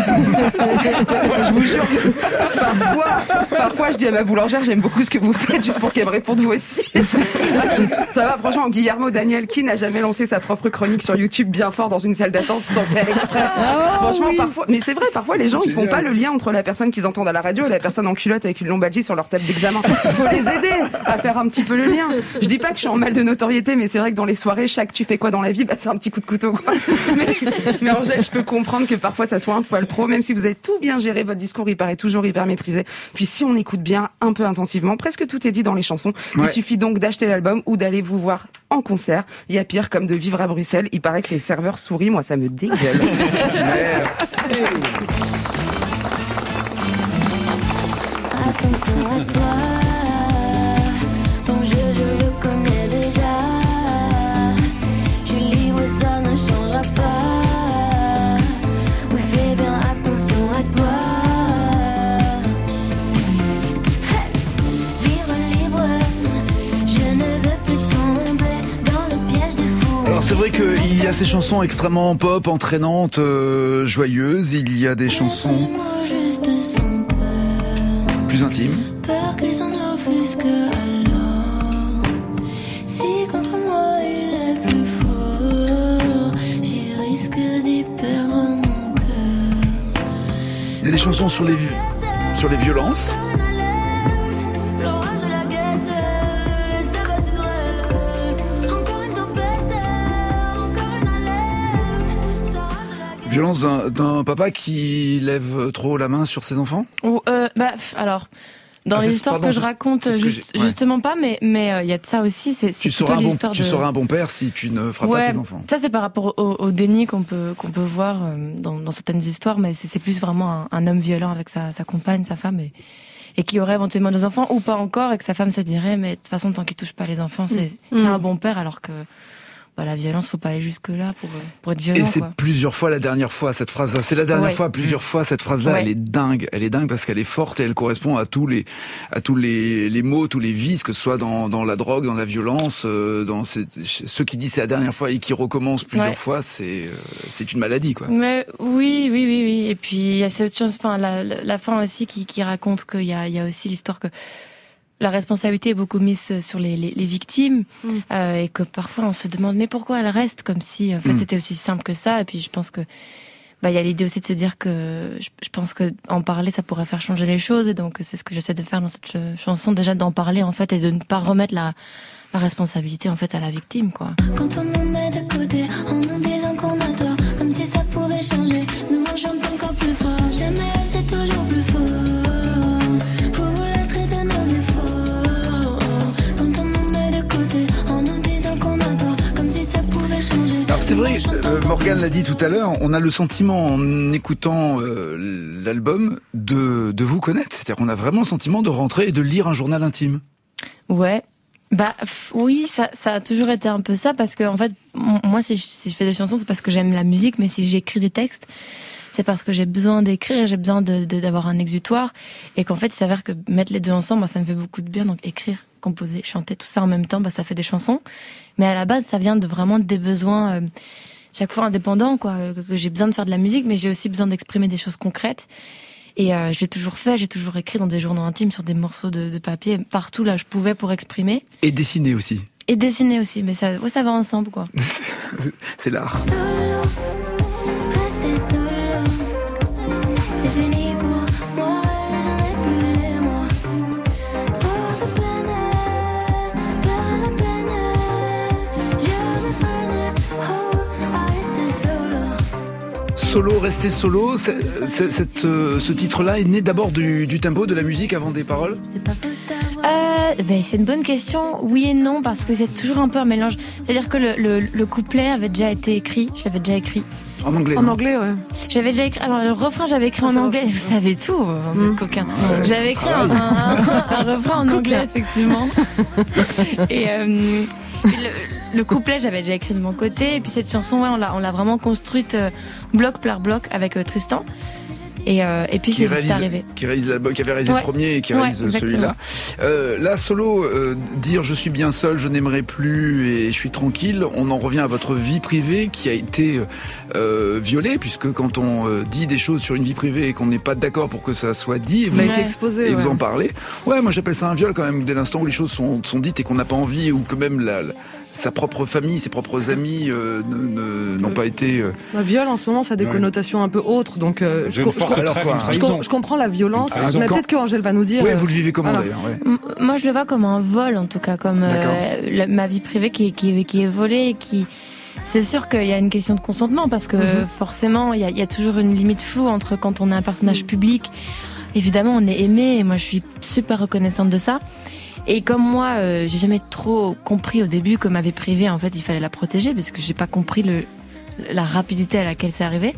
Je vous jure, parfois, parfois, je dis à ma boulangère, j'aime beaucoup ce que vous faites, juste pour qu'elle me réponde vous aussi. Ça va, franchement, Guillermo Daniel, qui n'a jamais lancé sa propre chronique sur YouTube bien fort dans une salle d'attente sans faire exprès. Franchement, parfois, mais c'est vrai, parfois, les gens, ils font pas le lien entre la personne qu'ils entendent à la radio et la personne en culotte avec une lombalgie sur leur table d'examen. Faut les aider à faire un petit peu le lien. Je dis pas que je suis en mal de notoriété, mais c'est vrai que dans les soirées, chaque tu fais quoi dans la vie, bah, c'est un petit coup de couteau, quoi. Mais, mais Angèle, je peux comprendre que parfois ça soit un poil trop, même si vous avez tout bien géré, votre discours, il paraît toujours hyper maîtrisé. Puis si on écoute bien, un peu intensivement, presque tout est dit dans les chansons. Ouais. Il suffit donc d'acheter l'album ou d'aller vous voir en concert. Il y a pire comme de vivre à Bruxelles. Il paraît que les serveurs sourient, moi ça me dégueule. Merci. Attention à toi, ton jeu je le connais déjà. Je livre, ça ne changera pas. Oui, fais bien attention à toi. Hey, vivre libre, je ne veux plus tomber dans le piège des fous. Alors c'est vrai qu'il y a ces chansons extrêmement pop, entraînantes, euh, joyeuses. Il y a des chansons Laisse-moi juste sans peur. plus intimes. Peur qu'il s'en offusque alors. Si contre moi il est plus fort, j'y risque d'y perdre mon cœur. Il y a des chansons sur les, sur les violences. Une alerte, l'orage de la guette, ça va sur elle. Encore une tempête, encore une alerte, ça rage de la guette. Violence d'un, d'un papa qui lève trop la main sur ses enfants. Ou, euh, bah, pff, alors, dans Ah, les c'est- histoires pardon, que je c'est- raconte, c'est ce que juste- j'ai- ouais. justement pas, mais mais euh, il y a de ça aussi. C'est c'est Tu plutôt seras, un bon, l'histoire tu de. seras un bon père si tu ne frappes Ouais, pas tes enfants. ça c'est par rapport au, au déni qu'on peut qu'on peut voir euh, dans, dans certaines histoires, mais c'est c'est plus vraiment un, un homme violent avec sa, sa compagne, sa femme, et, et qui aurait éventuellement des enfants ou pas encore, et que sa femme se dirait, mais de toute façon tant qu'il touche pas les enfants, c'est Mm. c'est un bon père, alors que bah, la violence, faut pas aller jusque là pour euh, pour être violent. Et c'est quoi. plusieurs fois la dernière fois cette phrase-là. C'est la dernière Ouais. fois, plusieurs fois cette phrase-là. Ouais. Elle est dingue. Elle est dingue parce qu'elle est forte et elle correspond à tous les, à tous les, les mots, tous les vices, que ce soit dans, dans la drogue, dans la violence, euh, dans ces, ceux qui disent c'est la dernière fois et qui recommencent plusieurs Ouais. fois, c'est, euh, c'est une maladie, quoi. Mais oui, oui, oui, oui. Et puis il y a cette chose, enfin la, la, la fin aussi qui, qui raconte qu'il y a, il y a aussi l'histoire que la responsabilité est beaucoup mise sur les, les, les victimes Mm. euh, et que parfois on se demande mais pourquoi elles restent, comme si en fait Mm. c'était aussi simple que ça. Et puis je pense que bah il y a l'idée aussi de se dire que je, je pense que en parler ça pourrait faire changer les choses, et donc c'est ce que j'essaie de faire dans cette ch- chanson, déjà d'en parler en fait et de ne pas remettre la, la responsabilité en fait à la victime, quoi. Quand on nous met de côté, en nous disant qu'on a tort, comme si ça pouvait changer. Nous on chante encore plus fort. Jamais c'est toujours plus fort. Vous vous lasserez de nos efforts. Quand on nous met de côté, en nous disant qu'on a tort, comme si ça pouvait changer. Alors c'est vrai, euh, Morgane l'a dit tout à l'heure, on a le sentiment en écoutant euh, l'album de, de vous connaître. C'est-à-dire qu'on a vraiment le sentiment de rentrer et de lire un journal intime. Ouais. Bah f- oui, ça, ça a toujours été un peu ça parce que en fait, m- moi si je, si je fais des chansons, c'est parce que j'aime la musique, mais si j'écris des textes, c'est parce que j'ai besoin d'écrire, j'ai besoin de, de, d'avoir un exutoire, et qu'en fait, il s'avère que mettre les deux ensemble, bah, ça me fait beaucoup de bien. Donc écrire, composer, chanter, tout ça en même temps, bah, ça fait des chansons. Mais à la base, ça vient de vraiment des besoins, euh, chaque fois indépendants, quoi. Que, que j'ai besoin de faire de la musique, mais j'ai aussi besoin d'exprimer des choses concrètes. Et euh, je l'ai toujours fait, j'ai toujours écrit dans des journaux intimes, sur des morceaux de, de papier, partout là je pouvais pour exprimer. Et dessiner aussi. Et dessiner aussi, mais ça, ouais, ça va ensemble, quoi. C'est l'art. Solo, rester solo, c'est fini pour moi, j'en ai plus les mots. Trop de peine, pas la peine, je me traîne, oh, à rester solo. Solo, rester solo, c'est, c'est, cette, euh, ce titre-là est né d'abord du, du tempo, de la musique avant des paroles. C'est pas faute Euh, ben, c'est une bonne question. Oui et non, parce que c'est toujours un peu un mélange. C'est-à-dire que le, le, le couplet avait déjà été écrit. Je l'avais déjà écrit. En anglais. En non anglais, ouais. J'avais déjà écrit. Alors, le refrain, j'avais écrit Ah, en ça anglais. va. Vous savez tout, Mm. coquin. J'avais écrit un, un, un, un refrain en anglais, effectivement. Et euh, le, le couplet, j'avais déjà écrit de mon côté. Et puis cette chanson, ouais, on l'a, on l'a vraiment construite euh, bloc par bloc avec euh, Tristan. Et, euh, et puis qui c'est réalise, vite arrivé. qui réalise l'album, qui avait réalisé Ouais. le premier et qui Ouais, réalise exactement. celui-là. Euh, là, solo, euh, dire je suis bien seul, je n'aimerais plus et je suis tranquille. On en revient à votre vie privée qui a été euh, violée, puisque quand on euh, dit des choses sur une vie privée et qu'on n'est pas d'accord pour que ça soit dit, Il vous, a Ouais. été exposé. et ouais. vous en parlez. Ouais, moi j'appelle ça un viol quand même, dès l'instant où les choses sont, sont dites et qu'on n'a pas envie, ou que même la, la- sa propre famille, ses propres amis euh, ne- ne- n'ont pas été. euh, Le viol, en ce moment, ça a des Ouais. connotations un peu autres. Donc, euh, je, J'ai co- une je, forte co- alors crainte, quoi, une je trahison. com- je comprends la violence, Ah, mais quand- peut-être qu'Angèle va nous dire. Ouais, euh, vous le vivez comment voilà. d'ailleurs ouais. M- Moi, je le vois comme un vol, en tout cas, comme euh, la- ma vie privée qui, est- qui, est- qui est volée, et qui. C'est sûr qu'il y a une question de consentement parce que Mhm. forcément, il y, a, il y a toujours une limite floue entre quand on est un personnage public. Évidemment, on est aimé et moi, je suis super reconnaissante de ça. Et comme moi, euh, j'ai jamais trop compris au début que ma vie privée, en fait, il fallait la protéger parce que j'ai pas compris le, la rapidité à laquelle c'est arrivé.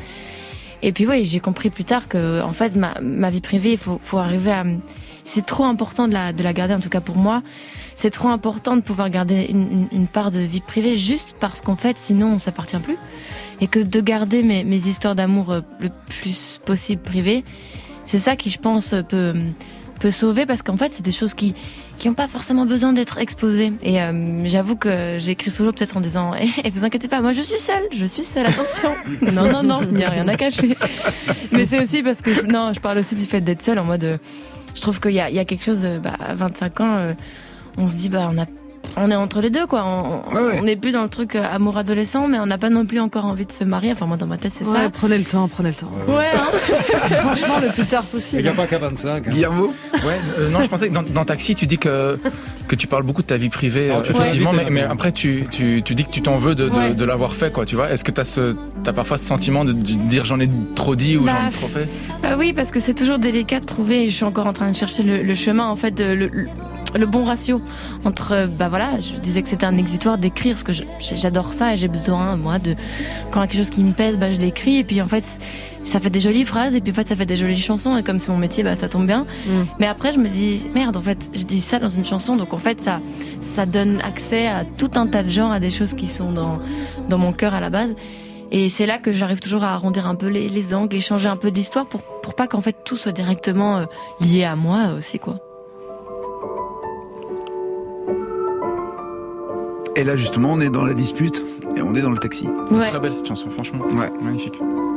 Et puis oui, j'ai compris plus tard que, en fait, ma, ma vie privée, il faut, faut arriver à. C'est trop important de la, de la garder, en tout cas pour moi. C'est trop important de pouvoir garder une, une, une part de vie privée juste parce qu'en fait, sinon, on s'appartient plus. Et que de garder mes, mes histoires d'amour euh, le plus possible privées, c'est ça qui, je pense, peut, peut sauver parce qu'en fait, c'est des choses qui qui n'ont pas forcément besoin d'être exposées. Et euh, j'avoue que j'ai écrit solo peut-être en disant eh, eh, vous inquiétez pas, moi je suis seule, je suis seule, attention. non, non, non, il n'y a rien à cacher. Mais c'est aussi parce que, je, non, je parle aussi du fait d'être seule en mode... Euh, je trouve qu'il y a, il y a quelque chose, euh, bah, à vingt-cinq ans, euh, on se dit, bah, on a... On est entre les deux, quoi. On, Ouais, ouais. on n'est plus dans le truc euh, amour adolescent, mais on n'a pas non plus encore envie de se marier. Enfin, moi, dans ma tête, c'est Ouais, ça. prenez le temps, prenez le temps. Ouais, hein. Franchement, le plus tard Il possible. n'y a pas qu'à vingt-cinq. hein. Guillermo. Ouais, euh, non, je pensais que dans, dans Taxi, tu dis que, que tu parles beaucoup de ta vie privée, Ah, euh, tu peux effectivement, éviter, mais, mais maintenant. après, tu, tu, tu dis que tu t'en veux de, de, Ouais. de l'avoir fait, quoi, tu vois. Est-ce que tu as, ce, t'as parfois ce sentiment de, de dire j'en ai trop dit ou Bah, j'en ai trop fait? Bah oui, parce que c'est toujours délicat de trouver, et je suis encore en train de chercher le, le chemin, en fait, de- le, le, le bon ratio entre, euh, bah voilà, je disais que c'était un exutoire d'écrire, parce que je- j'adore ça et j'ai besoin, moi, de, quand il y a quelque chose qui me pèse, bah je l'écris, et puis en fait, ça fait des jolies phrases, et puis en fait, ça fait des jolies chansons, et comme c'est mon métier, bah ça tombe bien. Mm. Mais après, je me dis, merde, en fait, je dis ça dans une chanson, donc en fait, ça, ça donne accès à tout un tas de gens, à des choses qui sont dans, dans mon cœur à la base. Et c'est là que j'arrive toujours à arrondir un peu les, les angles et changer un peu de l'histoire pour, pour pas qu'en fait tout soit directement euh, lié à moi aussi, quoi. Et là justement, on est dans la dispute et on est dans le taxi. Ouais. Très belle cette chanson, franchement. Ouais. Magnifique.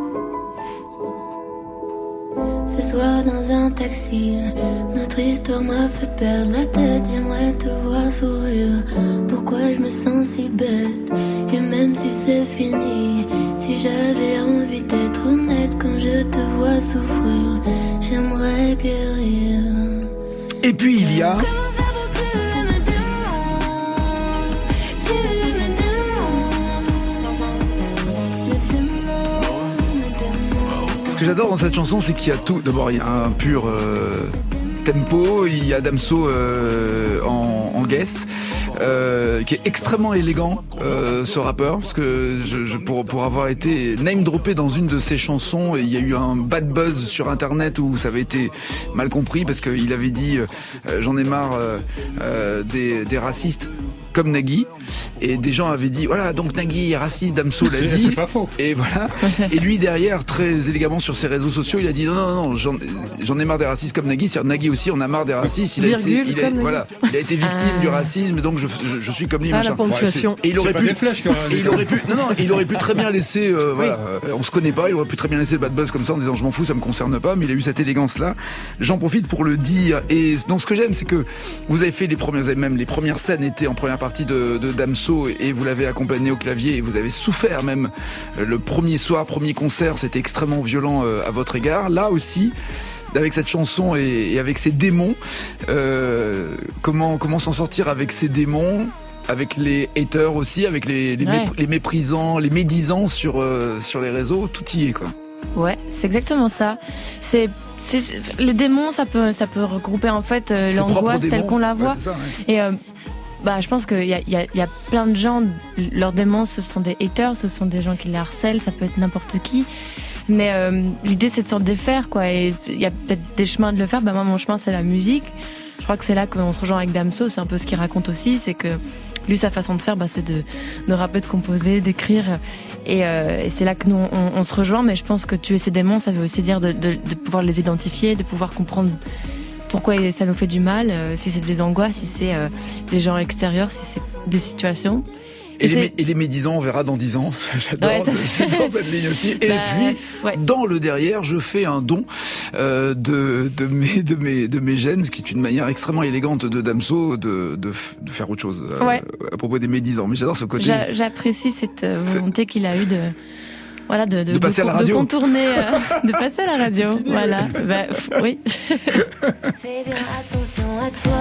Ce soir dans un taxi, notre histoire m'a fait perdre la tête. J'aimerais te voir sourire. Pourquoi je me sens si bête? Et même si c'est fini, si j'avais envie d'être honnête, quand je te vois souffrir, j'aimerais guérir. Et puis il y a Comment faire pour que tu me demandes? Tu me demandes. Me demande, me demande. Ce que j'adore dans cette chanson, c'est qu'il y a tout. D'abord, il y a un pur euh, tempo, il y a Damso euh, en, en guest. euh, qui est extrêmement élégant, euh, ce rappeur, parce que je, je, pour, pour avoir été name droppé dans une de ses chansons, il y a eu un bad buzz sur internet où ça avait été mal compris parce qu'il avait dit euh, j'en ai marre euh, euh, des, des racistes comme Nagui, et des gens avaient dit voilà, donc Nagui est raciste, Damso l'a dit, c'est pas faux. Et voilà, et lui derrière, très élégamment sur ses réseaux sociaux, il a dit non non non, j'en, j'en ai marre des racistes comme Nagui, c'est-à-dire Nagui aussi, on a marre des racistes, il a Virgule, été, il a, comme voilà, il a été victime ah. du racisme, donc je, je, je suis comme lui, ah, machin. la ponctuation. Et il aurait c'est pu, pas des flèches, quand même. et il aurait pu, non non, il aurait pu très bien laisser, euh, oui. voilà, euh, on se connaît pas, il aurait pu très bien laisser le bad buzz comme ça en disant je m'en fous, ça me concerne pas, mais il a eu cette élégance là. J'en profite pour le dire, et donc ce que j'aime, c'est que vous avez fait les premières, même les premières scènes étaient en première partie de, de Damso, et vous l'avez accompagné au clavier et vous avez souffert même le premier soir, premier concert, c'était extrêmement violent à votre égard. Là aussi, avec cette chanson et, et avec ces démons, euh, comment, comment s'en sortir avec ces démons, avec les haters aussi, avec les, les, ouais. mépr- les méprisants, les médisants sur, euh, sur les réseaux, tout y est quoi. Ouais, c'est exactement ça. C'est C'est, les démons, ça peut, ça peut regrouper en fait euh, l'angoisse telle qu'on la voit. Ouais, c'est ça, ouais. Et euh, bah, je pense qu'il y a, il y, a, il y a plein de gens, leurs démons, ce sont des haters, ce sont des gens qui les harcèlent, ça peut être n'importe qui. Mais euh, l'idée, c'est de s'en défaire, quoi. Et il y a peut-être des chemins de le faire. Bah, moi, mon chemin, c'est la musique. Je crois que c'est là qu'on se rejoint avec Damso. C'est un peu ce qu'il raconte aussi, c'est que lui, sa façon de faire, bah, c'est de, de rapper, de composer, d'écrire. Et, euh, et c'est là que nous, on, on se rejoint. Mais je pense que tuer ces démons, ça veut aussi dire de, de, de pouvoir les identifier, de pouvoir comprendre pourquoi ça nous fait du mal, euh, si c'est des angoisses, si c'est euh, des gens extérieurs, si c'est des situations. Et, et, les, et les médisants, on verra dans dix ans. J'adore, ouais, ça, j'adore cette ligne aussi. Et bah, puis, ouais. dans le derrière, je fais un don euh, de, de, mes, de, mes, de mes gènes, ce qui est une manière extrêmement élégante de Damso de, de, de faire autre chose euh, ouais. à propos des médisants. Mais j'adore ce côté. J'a, j'apprécie cette volonté qu'il a eue de... Voilà, de, de, de, passer de, à la radio. de contourner, euh, de passer à la radio. Voilà, bah, f- oui. Fais bien attention à toi,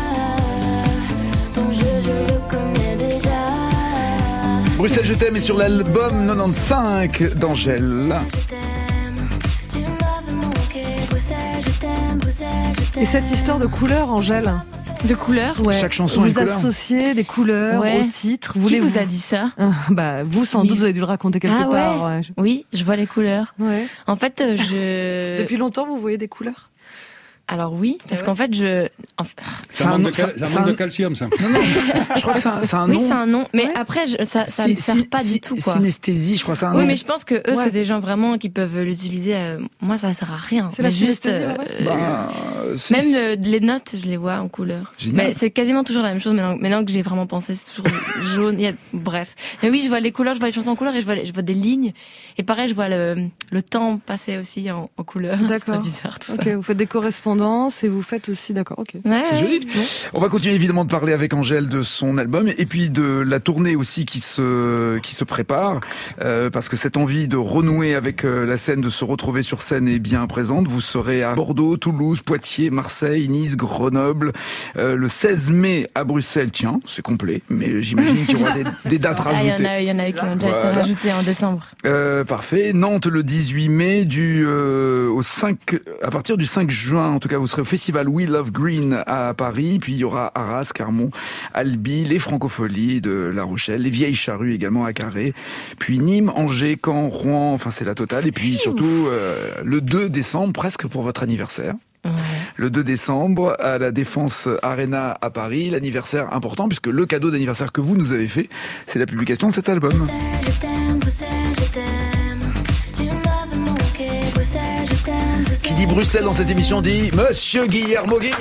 ton jeu je le connais déjà. Bruxelles je t'aime est sur l'album quatre-vingt-quinze d'Angèle. Je t'aime, tu m'avais manqué, Bruxelles je t'aime, Bruxelles je t'aime. Et cette histoire de couleurs, Angèle, de couleurs, ouais. Chaque chanson a une vous couleur. associez des couleurs ouais. au titre. Vous Qui les vous a dit ça? Ah, bah, vous, sans Oui. doute, vous avez dû le raconter quelque ah, part. Ouais. Ouais. Oui, je vois les couleurs. Ouais. En fait, euh, je... Depuis longtemps, vous voyez des couleurs? Alors oui, parce ouais. qu'en fait, je... Enfin... C'est un manque de, cal... un... de calcium, ça. Non, non, ça, je crois que c'est un, c'est un oui, nom. Oui, c'est un nom. Mais ouais. après, je, ça, ça si, me sert si, pas si, du tout, quoi. Synesthésie, je crois que c'est un oui, nom. mais je pense que eux, ouais. c'est des gens vraiment qui peuvent l'utiliser. Euh... Moi, ça sert à rien. C'est mais la juste. euh, euh, bah, c'est... Même euh, les notes, je les vois en couleur. Génial. Mais c'est quasiment toujours la même chose. Maintenant, maintenant que j'ai vraiment pensé, c'est toujours jaune. Il y a... Bref. Mais oui, je vois les couleurs, je vois les chansons en couleur et je vois, les... je vois des lignes. Et pareil, je vois le, le temps passer aussi en, en couleur. D'accord. C'est bizarre tout okay, ça. Vous faites des correspondances et vous faites aussi, d'accord, ok. Ouais, c'est ouais. joli. Ouais. On va continuer évidemment de parler avec Angèle de son album et puis de la tournée aussi qui se qui se prépare euh, parce que cette envie de renouer avec euh, la scène, de se retrouver sur scène est bien présente. Vous serez à Bordeaux, Toulouse, Poitiers, Marseille, Nice, Grenoble, euh, le seize mai à Bruxelles. Tiens, c'est complet, mais j'imagine qu'il y aura des, des dates rajoutées. Il ah, y, y en a eu qui ont déjà voilà. été rajoutées en décembre. Euh, parfait. Nantes le dix-huit mai, du euh, au cinq à partir du cinq juin. En tout cas, vous serez au festival We Love Green à Paris. Puis il y aura Arras, Carmont, Albi, les Francopholies de La Rochelle, les Vieilles Charrues également à Carré. Puis Nîmes, Angers, Caen, Rouen. Enfin, c'est la totale. Et puis surtout euh, le deux décembre, presque pour votre anniversaire. Ouais. Le deux décembre à la Défense Arena à Paris, l'anniversaire important puisque le cadeau d'anniversaire que vous nous avez fait, c'est la publication de cet album. Bruxelles, je t'aime, Bruxelles, je t'aime. Tu m'avais manqué, Bruxelles, je t'aime, Bruxelles. Qui dit Bruxelles dans cette émission dit Monsieur Guillermo Guy.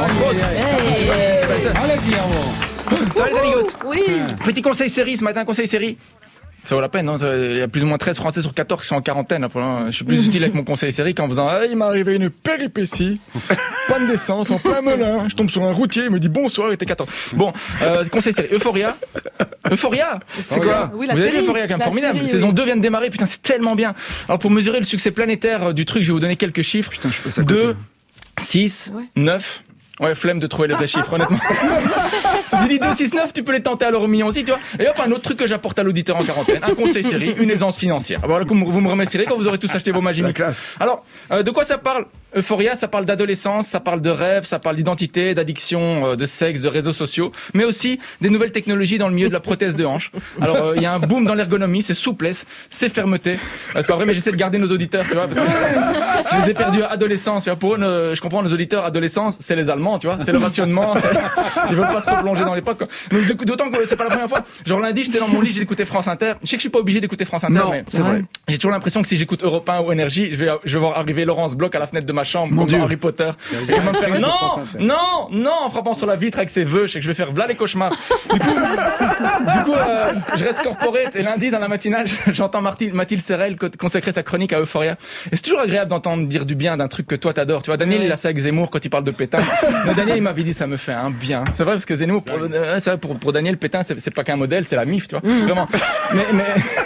Allez, Guillermo. Ça va les amigos? Oui. Petit conseil série ce matin, conseil série. Ça vaut la peine, hein. Il y a plus ou moins treize Français sur quatorze qui sont en quarantaine. Là, je suis plus utile avec mon conseil série qu'en faisant ah, il m'est arrivé une péripétie, panne d'essence en plein Melun. Je tombe sur un routier, il me dit bonsoir, il était quatorze. Bon, euh, conseil série. Euphoria. Euphoria. C'est quoi? Oui, la Vous avez vu série. Euphoria, quand même La formidable. série, Saison oui. deux vient de démarrer. Putain, c'est tellement bien. Alors pour mesurer le succès planétaire du truc, je vais vous donner quelques chiffres. Putain, je passe à côté. deux, six, Ouais. neuf. Ouais, flemme de trouver les vrais chiffres, honnêtement. Si tu dis deux, six, neuf, tu peux les tenter à l'euro million aussi, tu vois. Et hop, un autre truc que j'apporte à l'auditeur en quarantaine. Un conseil série, une aisance financière. Voilà, vous me remercierez quand vous aurez tous acheté vos Magimix. La classe. Alors, euh, de quoi ça parle? Euphoria, ça parle d'adolescence, ça parle de rêve, ça parle d'identité, d'addiction, euh, de sexe, de réseaux sociaux, mais aussi des nouvelles technologies dans le milieu de la prothèse de hanche. Alors, il euh, y a un boom dans l'ergonomie, c'est souplesse, c'est fermeté. Euh, c'est pas vrai, mais j'essaie de garder nos auditeurs, tu vois, parce que je les ai perdus à adolescence. Tu vois, pour eux, ne, je comprends nos auditeurs, adolescence, c'est les Allemands, tu vois, c'est le rationnement, c'est... ils veulent pas se replonger dans l'époque. Quoi. Donc, d'autant que c'est pas la première fois. Genre lundi, j'étais dans mon lit, j'écoutais France Inter. Je sais que je suis pas obligé d'écouter France Inter, non, mais c'est vrai. J'ai toujours l'impression que si j'écoute Europe un ou Énergie, je vais, je vais voir arriver Laurence Bloch à la fenêtre de ma chambre, Mon comme Dieu. dans Harry Potter. Il va me faire non, non, non, en frappant sur la vitre avec ses vœux, je sais que je vais faire v'là les cauchemars. Du coup, du coup, euh, je reste corporate et lundi dans la matinale, j'entends Martine, Mathilde Serrel consacrer sa chronique à Euphoria. Et c'est toujours agréable d'entendre dire du bien d'un truc que toi t'adores. Tu vois, Daniel, il a ça avec Zemmour quand il parle de Pétain. Mais Daniel, il m'avait dit ça me fait un bien. C'est vrai parce que Zemmour, pour, euh, c'est vrai, pour, pour Daniel, Pétain, c'est, c'est pas qu'un modèle, c'est la mif, tu vois. Vraiment. Mais, mais...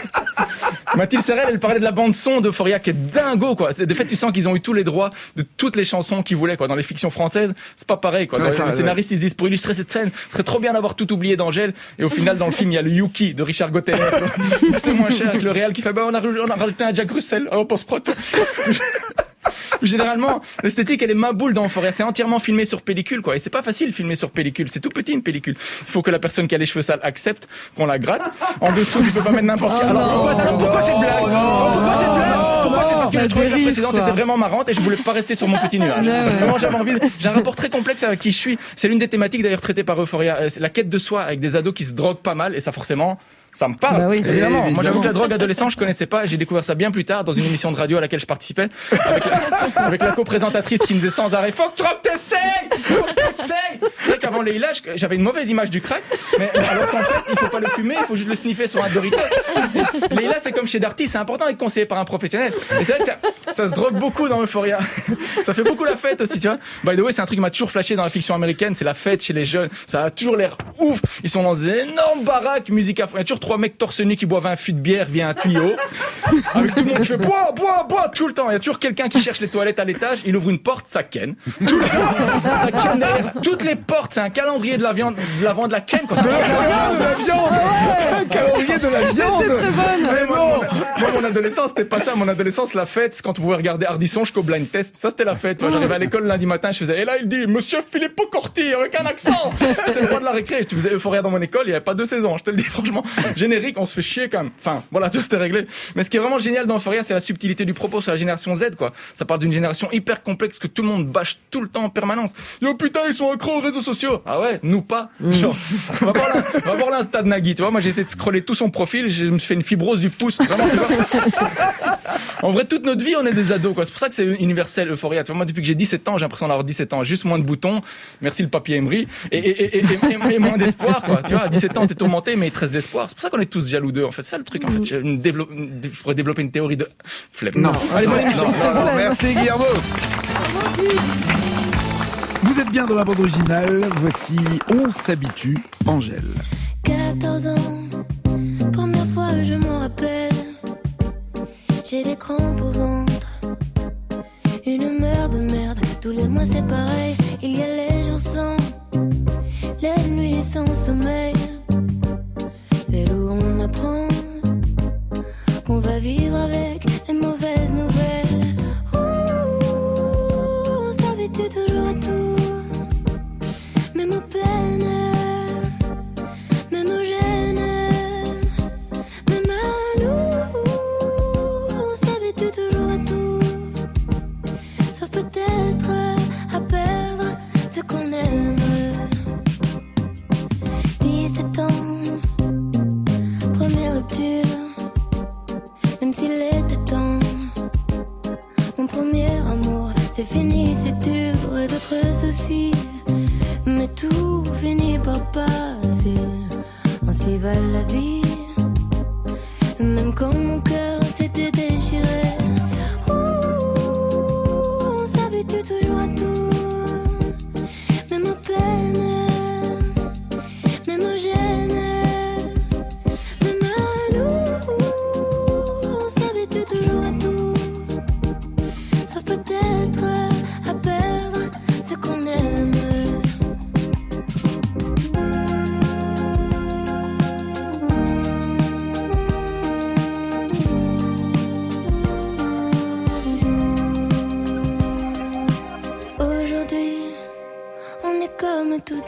Mathilde Serrel, elle parlait de la bande son d'Euphoria qui est dingo, quoi. C'est, de fait, tu sens qu'ils ont eu tous les droits de toutes les chansons qu'ils voulaient, quoi. Dans les fictions françaises, c'est pas pareil, quoi. Ouais, les ça, scénaristes, ils disent, pour illustrer cette scène, ce serait trop bien d'avoir tout oublié d'Angèle. Et au final, dans le film, il y a le Yuki de Richard Gottener, c'est moins cher avec le réal qui fait, bah, on a, on a rajouté un Jack Russell, oh, post-prod. Généralement, l'esthétique, elle est maboule dans Euphoria. C'est entièrement filmé sur pellicule, quoi. Et c'est pas facile de filmer sur pellicule. C'est tout petit, une pellicule. Il faut que la personne qui a les cheveux sales accepte qu'on la gratte. En dessous, tu peux pas mettre n'importe qui. Alors, pourquoi, alors, pourquoi cette blague? Pourquoi cette blague? Pourquoi c'est parce que je trouvais que la précédente était vraiment marrante et je voulais pas rester sur mon petit nuage. Vraiment, j'avais envie de... J'ai un rapport très complexe avec qui je suis. C'est l'une des thématiques d'ailleurs traitées par Euphoria. C'est la quête de soi avec des ados qui se droguent pas mal et ça forcément... Ça me parle, bah oui. évidemment. évidemment. Moi, j'avoue que la drogue adolescent, je connaissais pas. J'ai découvert ça bien plus tard dans une émission de radio à laquelle je participais, avec la, avec la co-présentatrice qui me disait sans arrêt, faut que tu t'essayes, faut que t'essayes. C'est vrai qu'avant Leïla, j'avais une mauvaise image du crack, mais alors qu'en fait, il faut pas le fumer, il faut juste le sniffer sur un Doritos. Leïla, c'est comme chez Darty, c'est important d'être conseillé par un professionnel. Et c'est vrai que ça, ça se drogue beaucoup dans Euphoria. Ça fait beaucoup la fête aussi, tu vois. By the way, c'est un truc qui m'a toujours flashé dans la fiction américaine, c'est la fête chez les jeunes. Ça a toujours l'air ouf. Ils sont dans des énormes baraques, musique à fond. Il y a toujours trois mecs torse nu qui boivent un fût de bière via un tuyau. Avec tout le monde qui fait bois, bois, bois tout le temps. Il y a toujours quelqu'un qui cherche les toilettes à l'étage. Il ouvre une porte, ça ken. Tout le temps. Ça ken derrière toutes les portes. C'est un calendrier de la viande, de l'avant de la ken. Quoi. De la viande, de la viande. Un calendrier de la viande. C'est très bonne. Mais moi, moi, mon adolescence, c'était pas ça. Mon adolescence, la fête, c'est quand on pouvait regarder Ardisson jusqu'au blind test. Ça, c'était la fête. Moi, j'arrivais à l'école lundi matin, je faisais, et là, il dit, Monsieur Filippo Corti, avec un accent. C'était le roi de la récré. Tu faisais Euphoria dans mon école, il y avait pas deux saisons. Je te le dis, franchement. Générique, on se fait chier quand même. Enfin, voilà, tout c'était réglé. Mais ce qui est vraiment génial dans Euphoria, c'est la subtilité du propos sur la génération Z, quoi. Ça parle d'une génération hyper complexe que tout le monde bâche tout le temps en permanence. Yo, putain, ils sont accros aux réseaux sociaux. Ah ouais, nous pas. Genre, on va voir l'in- on va voir l'Insta de Nagui, tu vois. Moi, j'ai essayé de scroller tout son profil, je me suis fait une fibrose du pouce. Vraiment, tu vois. En vrai, toute notre vie, on est des ados, quoi. C'est pour ça que c'est universel, Euphoria. Tu vois, moi, depuis que j'ai dix-sept ans, j'ai l'impression d'avoir dix-sept ans. Juste moins de boutons. Merci le papier Emery. Et, et, et, et, et, et moins d'espoir, quoi. Tu vois, à dix-sept ans, t'es tourmenté, mais il te reste d'espoir. C'est pour ça qu'on est tous jaloux d'eux. En fait, c'est ça le truc, en fait. J'ai une dévelop... Je pourrais développer une théorie de flemme. Non. Allez, bonne Non, émission. non, non, merci Guillermo. Vous êtes bien dans la bande originale. Voici On s'habitue, Angèle. quatorze ans, première fois je m'en rappelle. J'ai des crampes au ventre, une humeur de merde. Tous les mois c'est pareil, il y a les jours sans, les nuits sans sommeil. C'est là où on m'apprend qu'on va vivre avec les mauvaises nouvelles. Ouh, on s'habitue toujours à tout, même aux peines, même aux gênes, même à nous. On s'habitue toujours à tout, sauf peut-être à perdre ce qu'on aime. dix-sept ans, première rupture, même s'il était temps. Mon premier amour, c'est fini, c'est dur et d'autres soucis. Mais tout finit par passer, ainsi va la vie. Même quand mon cœur s'était déchiré. Ouh, on s'habitue toujours à tout, même aux peines, même aux gênes, même à nous. On s'habitue toujours à tout, sauf peut-être à perdre ce qu'on aime.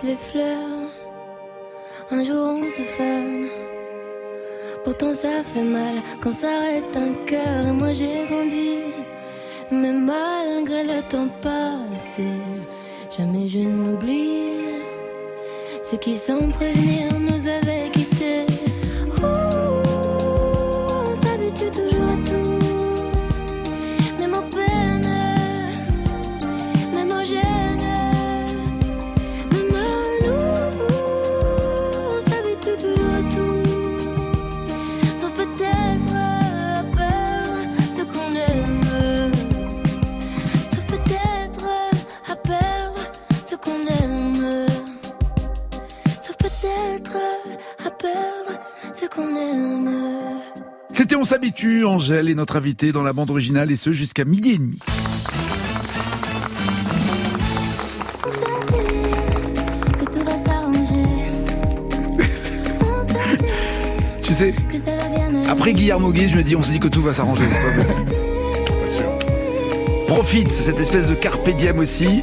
les fleurs. Un jour on se fane. Pourtant ça fait mal quand s'arrête un cœur. Et moi j'ai grandi, mais malgré le temps passé, jamais je n'oublie ceux qui sans prévenir nous avaient quittés. Ouh, on s'habitue toujours à tout, même en peine, même en gêne, même à nous. On s'habitue toujours à tout, sauf peut-être à perdre ce qu'on aime, sauf peut-être à perdre ce qu'on aime, sauf peut-être à perdre ce qu'on aime. C'était On s'habitue, Angèle est notre invitée dans la bande originale et ce jusqu'à midi et demi. On s'est dit que tout va s'arranger. On s'est dit Tu sais, que ça va bien aller. après Guillermo Guise, je me dis on se dit que tout va s'arranger, c'est pas possible. Profite, c'est cette espèce de carpe diem aussi.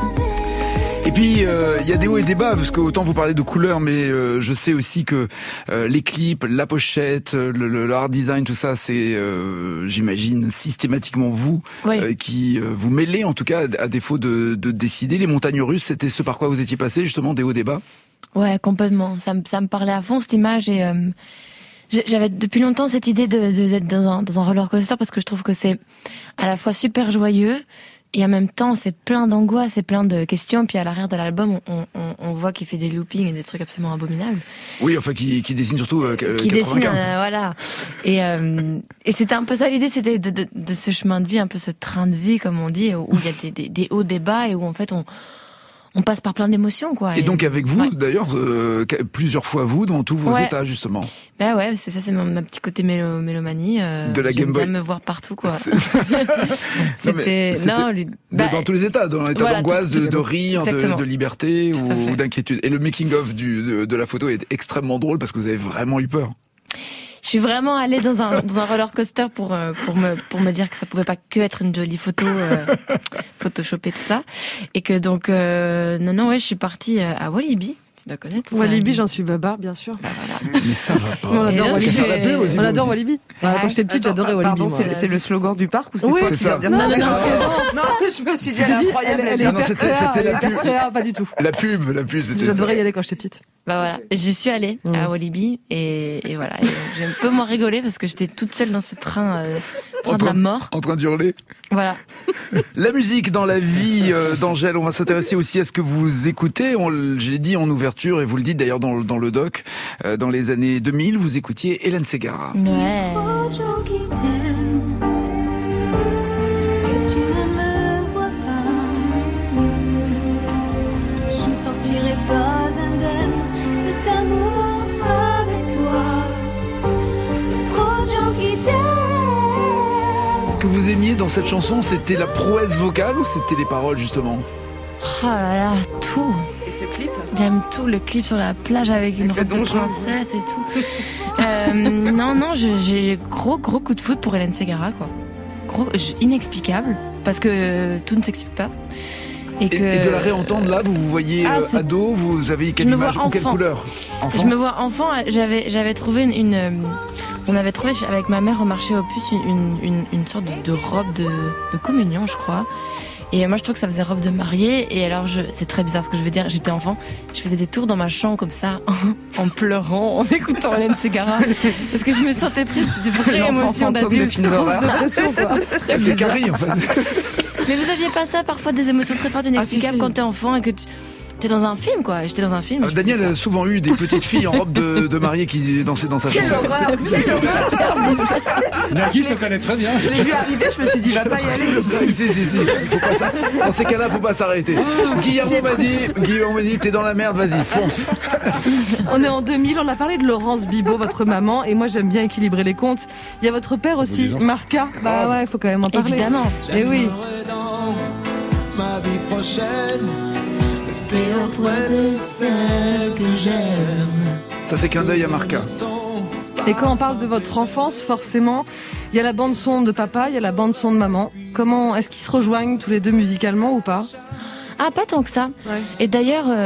Et puis il euh, y a des hauts et des bas parce que autant vous parlez de couleurs, mais euh, je sais aussi que euh, les clips, la pochette, le, le, le art design, tout ça, c'est euh, j'imagine systématiquement vous Oui. euh, qui euh, vous mêlez en tout cas à défaut de, de décider. Les montagnes russes, c'était ce par quoi vous étiez passé justement, des hauts et des bas. Ouais, complètement. Ça me, ça me parlait à fond, cette image. Et euh, j'ai- j'avais depuis longtemps cette idée de, de, d'être dans un, dans un roller coaster parce que je trouve que c'est à la fois super joyeux et en même temps c'est plein d'angoisse, c'est plein de questions. Puis à l'arrière de l'album, on, on, on voit qu'il fait des loopings et des trucs absolument abominables. Oui, enfin qui, qui dessine surtout euh, Qui dessine, quatre-vingt-quinze. euh, voilà. Et, euh, et c'était un peu ça l'idée, c'était de, de, de ce chemin de vie, un peu ce train de vie, comme on dit, où il y a des, des, des hauts, des bas et où en fait on, on passe par plein d'émotions, quoi. Et donc avec vous, Ouais. d'ailleurs, euh, plusieurs fois vous dans tous vos Ouais. états justement. Bah ouais, c'est ça, c'est mon, ma petit côté mélo, mélomanie. Euh, De la j'aime Game Boy. bien me voir partout, quoi. C'est- C'était, c'était- non, lui- De- bah, dans tous les états, dans l'état voilà, d'angoisse, tout- de, tout- de rire, de, exactement. de liberté Tout à ou fait. d'inquiétude. Et le making of du, de, de la photo est extrêmement drôle parce que vous avez vraiment eu peur. je suis vraiment allée dans un, dans un roller coaster pour, euh, pour me, pour me dire que ça pouvait pas que être une jolie photo, euh, photoshopée, tout ça. Et que donc, euh, non, non, ouais, je suis partie euh, à Walibi. Tu dois connaître. ça, Walibi, Guy. j'en suis babar, bien sûr. Mais ça va pas. On Et adore donc, Walibi. je fais- aussi, On vous adore aussi. Walibi. Ah, quand j'étais petite, Attends, j'adorais Walibi. Pardon, moi. c'est le, c'est le slogan du parc ou c'est Oui, toi c'est qui viens ça. de dire Non, ça non, D'accord. non, Non, je me suis dit J'ai à la dit, croyable. elle, elle est Non, non, hyper c'était- créa, c'était elle est la hyper pub. créa, pas du tout. La pub, la pub, c'était ça. J'adorais y aller quand j'étais petite. Bah voilà, j'y suis allée Mm. à Walibi et, et voilà. Et j'ai un peu moins rigolé parce que j'étais toute seule dans ce train, euh, train de la mort. En train d'hurler. Voilà. La musique dans la vie euh, d'Angèle, on va s'intéresser aussi à ce que vous écoutez. On, l- je l'ai dit en ouverture et vous le dites d'ailleurs dans, le- dans le doc. Euh, dans les années deux mille, vous écoutiez Hélène Ségara. Ouais. Trop de gens qui t'aiment, que tu ne me vois pas. Je ne sortirai pas indemne cet amour avec toi. Il y a trop de gens qui t'aiment. Ce que vous aimiez dans cette chanson, c'était la prouesse vocale ou c'était les paroles justement? Oh là là, tout. Et ce clip J'aime tout, le clip sur la plage avec une Avec le robe de donjon. princesse et tout. Euh, non, non, je- j'ai gros, gros coup de foot pour Hélène Ségara, quoi. Gros, je- inexplicable, parce que euh, tout ne s'explique pas. Et, que, Et, et de la réentendre là, vous vous voyez Ah, euh, c'est- ado, vous avez quelle Je me vois image ou quelle enfant. couleur? Enfant. Je me vois enfant, j'avais, j'avais trouvé une, une, euh, on avait trouvé avec ma mère au marché aux puces une, une, une sorte de, de robe de, de communion, je crois. Et moi, je trouve que ça faisait robe de mariée. Et alors, je, c'est très bizarre ce que je vais dire. J'étais enfant, je faisais des tours dans ma chambre comme ça, en, en pleurant, en écoutant Hélène Ségara, parce que je me sentais prise de vraies L'enfant émotions fantôme de d'adulte. film d'horreur. Dépression, quoi. Très C'est bizarre. Carrie en fait. Mais vous aviez pas ça parfois, des émotions très fortes, inexplicables Ah, si, si. quand t'es enfant et que tu t'es dans un film, quoi. J'étais dans un film. et Ah, je Daniel faisais a ça. souvent eu des petites filles en robe de, de mariée qui dansaient dans sa chambre. Nagui, ça t'allait très bien. Je l'ai vu arriver, je me suis dit, va pas y aller. Si, si, si, si. Il faut pas ça. Dans ces cas-là, faut pas s'arrêter. Guillermo m'a dit, Guillermo m'a dit, t'es dans la merde, vas-y, fonce. On est en deux mille, on a parlé de Laurence Bibot, votre maman, et moi j'aime bien équilibrer les comptes. Il y a votre père aussi, dis donc. Marca. Bah ouais, il faut quand même en parler. Évidemment. Et oui. J'aimerais dans ma vie prochaine rester auprès de celle que j'aime. Ça, c'est qu'un d'œil à Marca. Et quand on parle de votre enfance, forcément, il y a la bande son de papa, il y a la bande son de maman. Comment est-ce qu'ils se rejoignent tous les deux musicalement ou pas? Ah, pas tant que ça. Ouais. Et d'ailleurs, euh,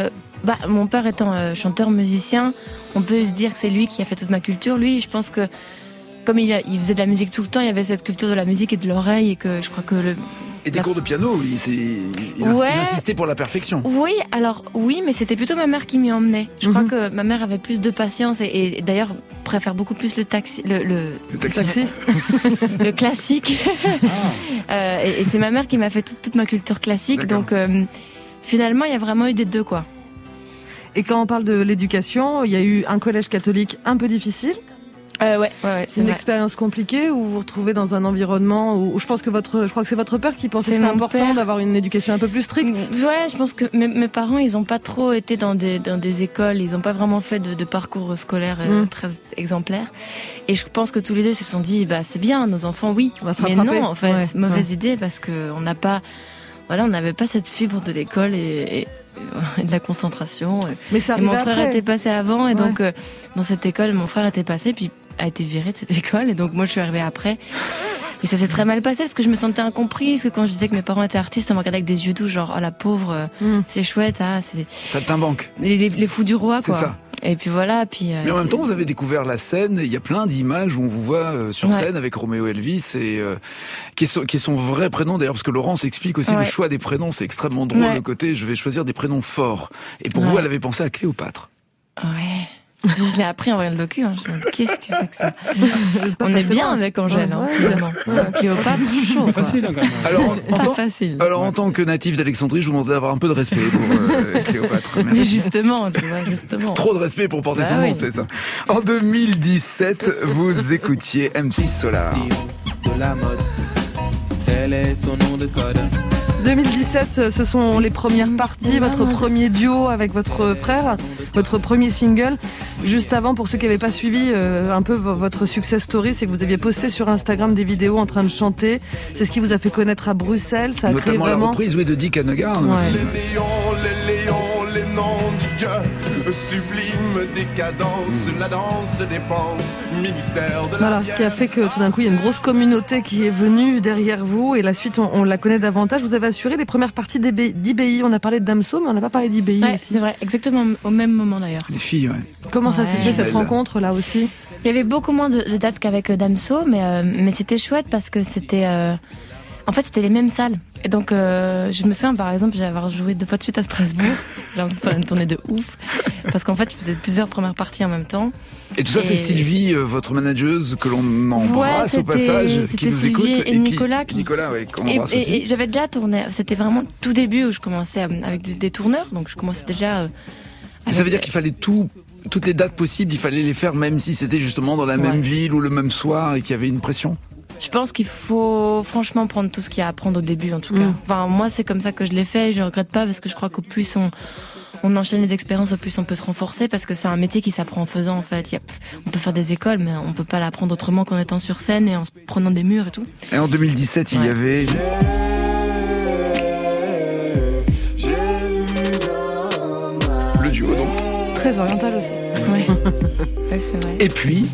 bah, mon père étant euh, chanteur, musicien, on peut se dire que c'est lui qui a fait toute ma culture. Lui, je pense que comme il, a, il faisait de la musique tout le temps, il y avait cette culture de la musique et de l'oreille et que je crois que le... Et des la... cours de piano, il, c'est, il, ouais. il insistait pour la perfection. Oui, alors oui, mais c'était plutôt ma mère qui m'y emmenait. Je mm-hmm. crois que ma mère avait plus de patience et, et d'ailleurs préfère beaucoup plus le taxi, le, le, le taxi, le classique. Ah. euh, et, et c'est ma mère qui m'a fait toute, toute ma culture classique. D'accord. Donc euh, finalement, il y a vraiment eu des deux, quoi. Et quand on parle de l'éducation, il y a eu un collège catholique un peu difficile. Euh, ouais, ouais, ouais, c'est une vrai. expérience compliquée où vous vous retrouvez dans un environnement où, où je pense que votre, je crois que c'est votre père qui pensait c'est que c'était important père. d'avoir une éducation un peu plus stricte. Ouais, je pense que mes, mes parents, ils ont pas trop été dans des dans des écoles, ils ont pas vraiment fait de, de parcours scolaire euh, mmh. très exemplaire. Et je pense que tous les deux se sont dit, bah c'est bien, nos enfants, oui, on va se mais rattraper. non, en fait, ouais. mauvaise ouais. idée parce que on n'a pas, voilà, on n'avait pas cette fibre de l'école et, et et de la concentration. Mais ça et mon frère après. était passé avant et ouais. donc euh, dans cette école, mon frère était passé puis a été viré de cette école et donc moi je suis arrivée après. Et ça s'est très mal passé parce que je me sentais incomprise, que quand je disais que mes parents étaient artistes, on me regardait avec des yeux doux, genre oh la pauvre, mm. c'est chouette, ah c'est. Saltimbanque. Les, les, les fous du roi, quoi. C'est ça. Et puis voilà, puis. Euh, Mais en même c'est... temps, vous avez découvert la scène. Il y a plein d'images où on vous voit euh, sur ouais. scène avec Roméo Elvis et euh, qui, est son, qui est son vrai prénom d'ailleurs, parce que Laurence explique aussi ouais. le choix des prénoms. C'est extrêmement drôle ouais. le côté. Je vais choisir des prénoms forts. Et pour ouais. vous, elle avait pensé à Cléopâtre. Ouais. Je l'ai appris en voyant le docu. Hein. Je me dis, qu'est-ce que c'est que ça? On est bien avec Angèle, hein, ouais. finalement. Ouais. Cléopâtre, chaud. Facile, hein, quand même. Alors, en, en pas tant, facile. Alors, en tant que natif d'Alexandrie, je vous demande d'avoir un peu de respect pour euh, Cléopâtre. Merci. Mais justement, tu vois, justement. Trop de respect pour porter bah son oui. nom, c'est ça. En deux mille dix-sept, vous écoutiez M six Solar. De la mode, tel est son nom de code. deux mille dix-sept, ce sont les premières parties, votre premier duo avec votre frère, votre premier single. Juste avant, pour ceux qui n'avaient pas suivi euh, un peu votre success story, c'est que vous aviez posté sur Instagram des vidéos en train de chanter. C'est ce qui vous a fait connaître à Bruxelles. Ça a Notamment créé vraiment... la reprise oui, de Dick Hanegar. Ouais. Aussi. Les léons, les léons, les noms du Dieu, sublime décadence, mmh. la danse dépense, ministère de la Voilà, ce qui a fait que tout d'un coup, il y a une grosse communauté qui est venue derrière vous et la suite, on, on la connaît davantage. Vous avez assuré les premières parties d'I B I. On a parlé de Damso, mais on n'a pas parlé d'I B I ouais, aussi. C'est vrai, exactement au même moment d'ailleurs. Les filles, ouais. Comment ça ouais. s'est fait cette rencontre là aussi? Il y avait beaucoup moins de, de dates qu'avec Damso, mais, euh, mais c'était chouette parce que c'était... Euh, en fait, c'était les mêmes salles. Et donc, euh, je me souviens, par exemple, j'avais joué deux fois de suite à Strasbourg. J'ai envie de faire une tournée de ouf. Parce qu'en fait, je faisais plusieurs premières parties en même temps. Et tout ça, et... c'est Sylvie, euh, votre manageuse, que l'on embrasse ouais, au passage, qui nous Sylvie écoute. Et, et Nicolas. Qui... Qui... Nicolas, oui, qu'on et, embrasse et, aussi. Et j'avais déjà tourné. C'était vraiment tout début où je commençais avec des tourneurs. Donc, je commençais déjà... Euh, avec... Ça veut dire qu'il fallait tout... Toutes les dates possibles, il fallait les faire même si c'était justement dans la ouais. même ville ou le même soir et qu'il y avait une pression. Je pense qu'il faut franchement prendre tout ce qu'il y a à prendre au début en tout cas. Mmh. Enfin, moi c'est comme ça que je l'ai fait et je regrette pas parce que je crois qu'au plus on, on enchaîne les expériences, au plus on peut se renforcer parce que c'est un métier qui s'apprend en faisant en fait. Il y a, on peut faire des écoles mais on peut pas l'apprendre autrement qu'en étant sur scène et en se prenant des murs et tout. Et en deux mille dix-sept, ouais. il y avait... Le duo donc. Très oriental aussi. Ouais, ouais c'est vrai. Et puis...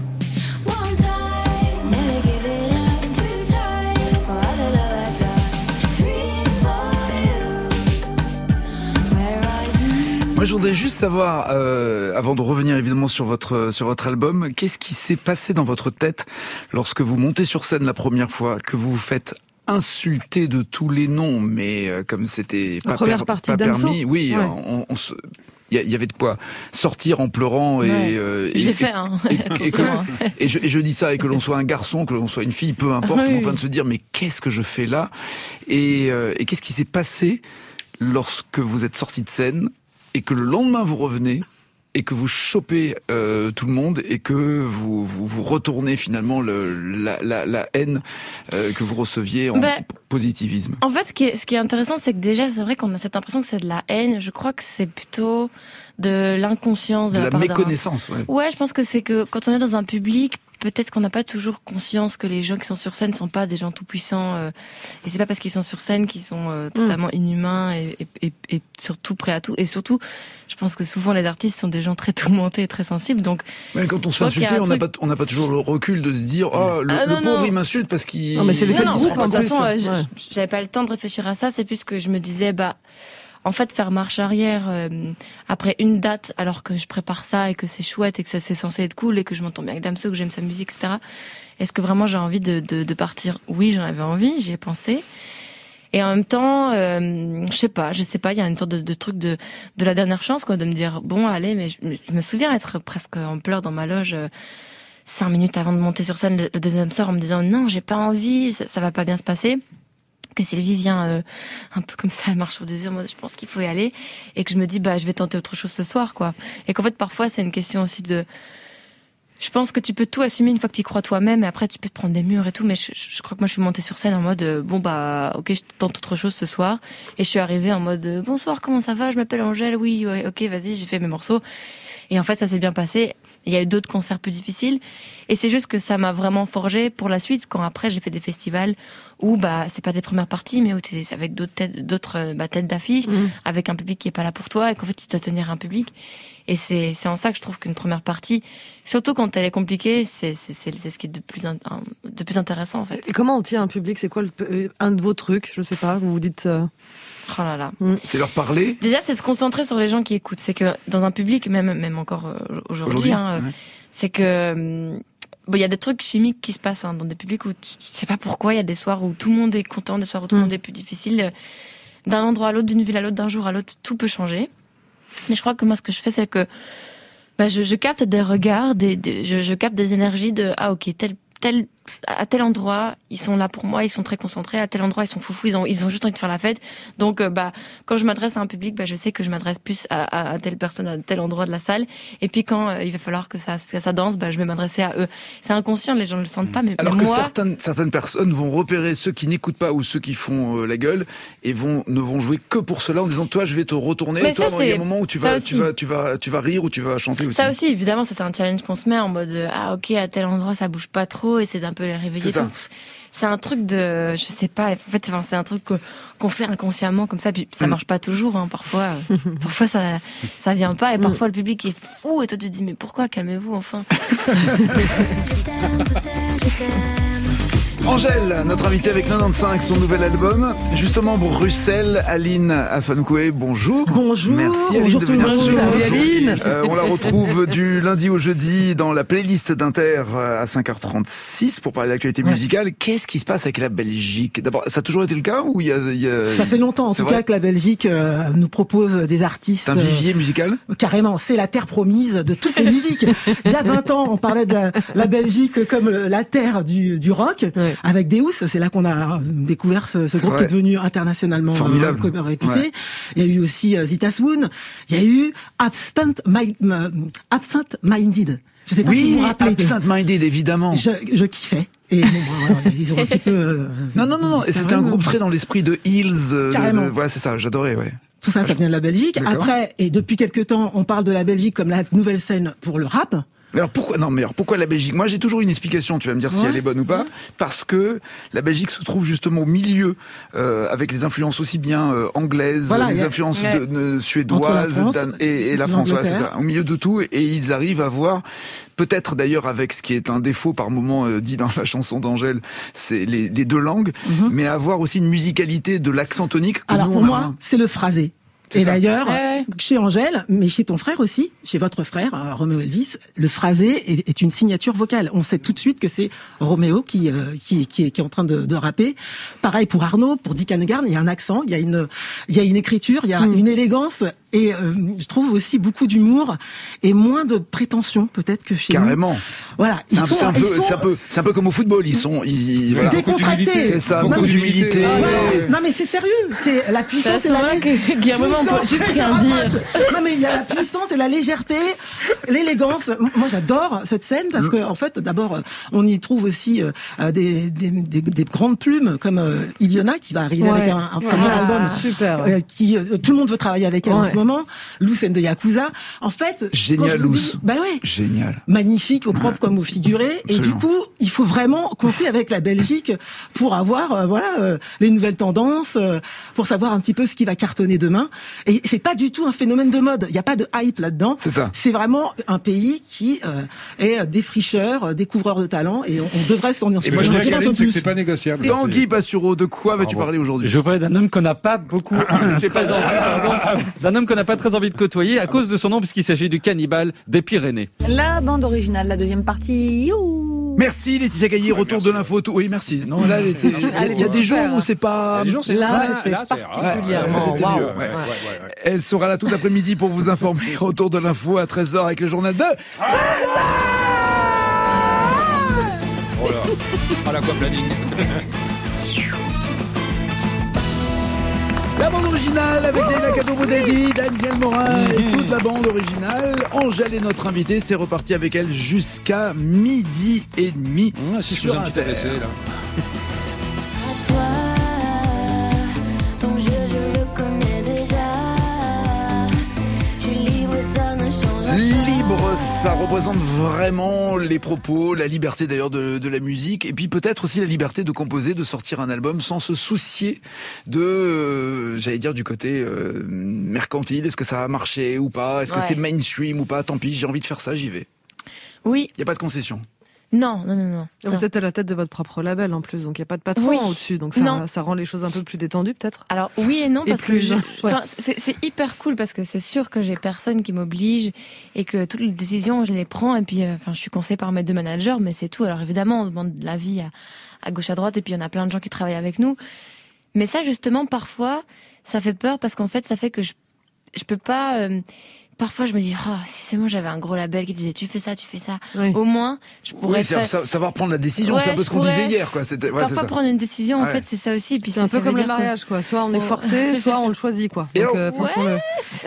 Moi, je voudrais juste savoir, euh, avant de revenir évidemment sur votre sur votre album, qu'est-ce qui s'est passé dans votre tête lorsque vous montez sur scène la première fois, que vous vous faites insulter de tous les noms, mais euh, comme c'était pas, per, pas permis, oui, ouais. on, on se... Il y avait de quoi sortir en pleurant et... Ouais. Euh, je et, l'ai fait, hein. Et, et, et, que, et, je, et je dis ça, et que l'on soit un garçon, que l'on soit une fille, peu importe, oui. enfin de se dire, mais qu'est-ce que je fais là? Et, euh, et qu'est-ce qui s'est passé lorsque vous êtes sorti de scène et que le lendemain vous revenez et que vous chopez euh, tout le monde et que vous vous, vous retournez finalement le, la, la, la haine euh, que vous receviez en ben, positivisme. En fait, ce qui est, ce qui est intéressant, c'est que déjà, c'est vrai qu'on a cette impression que c'est de la haine. Je crois que c'est plutôt de l'inconscience de, de la, la part méconnaissance. d'un... Ouais. ouais, je pense que c'est que quand on est dans un public, peut-être qu'on n'a pas toujours conscience que les gens qui sont sur scène sont pas des gens tout puissants. Euh, et c'est pas parce qu'ils sont sur scène qu'ils sont euh, totalement mmh. inhumains et, et, et, et surtout prêts à tout. Et surtout, je pense que souvent les artistes sont des gens très tourmentés et très sensibles. Donc, mais quand on se fait insulter, on n'a truc... pas, on n'a pas toujours le recul de se dire, oh, le, ah, non, le pauvre non. il m'insulte parce qu'il. Non, mais c'est l'effet de groupe. De toute façon, euh, ouais. j'avais pas le temps de réfléchir à ça. C'est plus que je me disais, bah. en fait, faire marche arrière euh, après une date, alors que je prépare ça et que c'est chouette et que ça c'est censé être cool et que je m'entends bien avec Damso, que j'aime sa musique, et cetera. Est-ce que vraiment j'ai envie de, de, de partir? Oui, j'en avais envie, j'y ai pensé. Et en même temps, euh, je sais pas, je sais pas, il y a une sorte de, de truc de, de la dernière chance, quoi, de me dire bon, allez, mais je, je me souviens être presque en pleurs dans ma loge. Euh, cinq minutes avant de monter sur scène le, le deuxième soir en me disant non, j'ai pas envie, ça, ça va pas bien se passer. Que Sylvie vient euh, un peu comme ça, elle marche sur des yeux, moi je pense qu'il faut y aller, et que je me dis bah je vais tenter autre chose ce soir, quoi. Et qu'en fait parfois c'est une question aussi de, je pense que tu peux tout assumer une fois que tu y crois toi-même, et après tu peux te prendre des murs et tout, mais je, je crois que moi je suis montée sur scène en mode euh, bon bah ok, je tente autre chose ce soir, et je suis arrivée en mode euh, bonsoir, comment ça va, je m'appelle Angèle, oui ouais, ok vas-y, j'ai fait mes morceaux, et en fait ça s'est bien passé. Il y a eu d'autres concerts plus difficiles, et c'est juste que ça m'a vraiment forgé pour la suite, quand après j'ai fait des festivals où bah c'est pas des premières parties, mais où t'es avec d'autres têtes, d'autres bah, têtes d'affiche, mmh. avec un public qui est pas là pour toi, et qu'en fait tu dois tenir un public. Et c'est c'est en ça que je trouve qu'une première partie, surtout quand elle est compliquée, c'est c'est c'est, c'est ce qui est de plus in, de plus intéressant en fait. Et comment on tient un public? C'est quoi le, un de vos trucs? Je sais pas. Vous vous dites. Euh... Oh là là. Mmh. C'est leur parler. Déjà, c'est se concentrer sur les gens qui écoutent. C'est que dans un public, même même encore euh, aujourd'hui, aujourd'hui hein, ouais. c'est que bon, il y a des trucs chimiques qui se passent hein, dans des publics où tu sais pas pourquoi. Il y a des soirs où tout le monde est content, des soirs où tout le mmh. monde est plus difficile. D'un endroit à l'autre, d'une ville à l'autre, d'un jour à l'autre, tout peut changer. Mais je crois que moi, ce que je fais, c'est que bah, je, je capte des regards, des, des, je, je capte des énergies de ah ok tel tel à tel endroit ils sont là pour moi, ils sont très concentrés, à tel endroit ils sont foufous, ils ont ils ont juste envie de faire la fête. Donc euh, bah quand je m'adresse à un public, bah je sais que je m'adresse plus à, à, à telle personne à tel endroit de la salle, et puis quand euh, il va falloir que ça que ça danse, bah je vais m'adresser à eux. C'est inconscient, les gens ne le sentent pas, mais alors mais que moi... certaines certaines personnes vont repérer ceux qui n'écoutent pas ou ceux qui font euh, la gueule, et vont ne vont jouer que pour cela en disant toi je vais te retourner, mais toi ça, il y a un moment où tu vas tu vas tu vas tu vas rire ou tu vas chanter aussi. Ça aussi évidemment, ça c'est un challenge qu'on se met en mode ah ok à tel endroit ça bouge pas trop, et c'est d'un peu les réveiller. C'est, c'est un truc de, je sais pas, en fait, enfin, c'est un truc que, qu'on fait inconsciemment comme ça, puis ça marche pas toujours, hein, parfois, euh, parfois ça, ça vient pas, et parfois le public est fou, et toi tu te dis, mais pourquoi, calmez-vous, enfin. Angèle, notre invitée avec quatre-vingt-quinze, son nouvel album. Justement, Bruxelles, Aline Afankoué, bonjour. Bonjour. Merci Aline bonjour de venir bonjour. Salut Aline. Euh, on la retrouve du lundi au jeudi dans la playlist d'Inter à cinq heures trente-six pour parler de l'actualité ouais. musicale. Qu'est-ce qui se passe avec la Belgique? D'abord, ça a toujours été le cas ou il y a, il y a... Ça fait longtemps en c'est tout vrai cas que la Belgique euh, nous propose des artistes. C'est un vivier musical? euh, Carrément, c'est la terre promise de toutes les musiques. Il y a vingt ans, on parlait de la, la Belgique comme la terre du, du rock. Ouais. Avec Deus, c'est là qu'on a découvert ce, ce groupe vrai. qui est devenu internationalement euh, réputé. Ouais. Il y a eu aussi euh, Zita Swoon. Il y a eu Absent, My, euh, Absent Minded. Je sais pas oui, si vous vous rappelez. Absent Minded, évidemment. Je, je kiffais. Et bon, voilà, ils ont un petit peu. Euh, non, non, non, non. Et c'était un groupe très dans l'esprit de Hills. Euh, Carrément. De, voilà, c'est ça. J'adorais, ouais. Tout ça, ça vient de la Belgique. D'accord. Après, et depuis quelques temps, on parle de la Belgique comme la nouvelle scène pour le rap. Mais alors pourquoi non mais alors pourquoi la Belgique? Moi j'ai toujours une explication, tu vas me dire ouais. si elle est bonne ou pas, ouais. parce que la Belgique se trouve justement au milieu euh, avec les influences aussi bien euh, anglaises, voilà, les a... influences ouais. de, de, suédoises France, Dan, et, et la France, ouais, c'est ça, au milieu de tout, et ils arrivent à voir peut-être d'ailleurs avec ce qui est un défaut par moment euh, dit dans la chanson d'Angèle, c'est les, les deux langues, mm-hmm. mais avoir aussi une musicalité de l'accent tonique. Que alors nous, pour on moi, a... c'est le phrasé. C'est et ça. D'ailleurs, ouais. chez Angèle, mais chez ton frère aussi, chez votre frère, euh, Roméo Elvis, le phrasé est, est une signature vocale. On sait tout de suite que c'est Roméo qui, euh, qui, qui, est, qui est en train de, de rapper. Pareil pour Arnaud, pour Dick Hanegarn, il y a un accent, il y a une, il y a une écriture, il y a mm. une élégance, et euh, je trouve aussi beaucoup d'humour et moins de prétention peut-être que chez Carrément. nous. Voilà, c'est un, sont, c'est un peu, sont... c'est un peu, c'est un peu comme au football, ils sont, ils, voilà. décontractés. C'est ça, beaucoup d'humilité. Ah, ouais. Non mais c'est sérieux, c'est la puissance c'est et la légèreté. Il y a un moment on peut juste rien dire. Non mais il y a la puissance et la légèreté, l'élégance. Moi j'adore cette scène parce que en fait d'abord on y trouve aussi euh, des, des, des, des grandes plumes comme euh, Iliona qui va arriver ouais. avec un, un premier ah, album, super. Euh, qui euh, tout le monde veut travailler avec elle ouais. en ce moment. Loose and de Yakuza. En fait, génial Loose. Bah ouais. Génial. Magnifique au prof comme comme au figuré. Et Absolument. du coup, il faut vraiment compter avec la Belgique pour avoir euh, voilà euh, les nouvelles tendances, euh, pour savoir un petit peu ce qui va cartonner demain. Et c'est pas du tout un phénomène de mode. Il n'y a pas de hype là-dedans. C'est ça. C'est vraiment un pays qui euh, est défricheur, euh, découvreur de talent, et on, on devrait s'en Et moi, je s'en dirais tirer un peu c'est que plus. c'est pas négociable. Tanguy Bastureau, de quoi vas-tu parler aujourd'hui? Je veux parler d'un homme qu'on n'a pas beaucoup, c'est pas envie, pardon, d'un homme qu'on n'a pas très envie de côtoyer à cause de son nom, puisqu'il s'agit du cannibale des Pyrénées. La bande originale, la deuxième partie. Youhou. Merci Laetitia Gaillet, retour de l'info. Oui, merci. Non, là, elle était- il y a des jours où c'est pas. Les gens, c'est Là, là, c'était là, c'est- particulièrement. Ouais, c'était Waouh. mieux, ouais. Elle sera là tout l'après-midi pour vous informer. Retour de l'info à treize heures avec le journal de Oh là, à l'aquaplaning. la bande originale avec Leila Kadouroudedi, Daniel Morin et toute la bande originale. Angèle est notre invitée. C'est reparti avec elle jusqu'à midi et demi Ah, si je sur fais un petit Inter. A V C, là. À toi, ton jeu je le connais déjà. Je suis libre, ça ne change pas. Libre, ça représente vraiment les propos, la liberté d'ailleurs de, de la musique, et puis peut-être aussi la liberté de composer, de sortir un album sans se soucier de, euh, j'allais dire, du côté euh, mercantile. Est-ce que ça a marché ou pas? Est-ce que Ouais. c'est mainstream ou pas? Tant pis, j'ai envie de faire ça, j'y vais. Oui. Il n'y a pas de concession. Non, non, non, non. Vous non. êtes à la tête de votre propre label en plus, donc il n'y a pas de patron Oui. au-dessus, donc ça, Non. ça rend les choses un peu plus détendues peut-être. Alors oui et non, Et parce que plus, je- ouais. enfin, c'est c'est hyper cool parce que c'est sûr que j'ai personne qui m'oblige et que toutes les décisions je les prends, et puis euh, enfin je suis conseillée par mes deux managers, mais c'est tout. Alors évidemment on demande de l'avis à, à gauche à droite, et puis il y en a plein de gens qui travaillent avec nous, mais ça justement parfois ça fait peur parce qu'en fait ça fait que je je peux pas euh, parfois je me dis oh, si c'est moi j'avais un gros label qui disait tu fais ça tu fais ça, Oui. au moins je pourrais Oui, c'est faire- sa- savoir prendre la décision, Ouais, c'est un peu je ce qu'on disait pourrais hier, quoi. C'était, ouais, c'est parfois ça. prendre une décision en Ouais. fait c'est ça aussi, et puis C'est un ça peu veut comme le dire que- mariage, quoi. Soit on est Oh. forcé, soit on le choisit, quoi. Et Donc, alors- euh, franchement, le-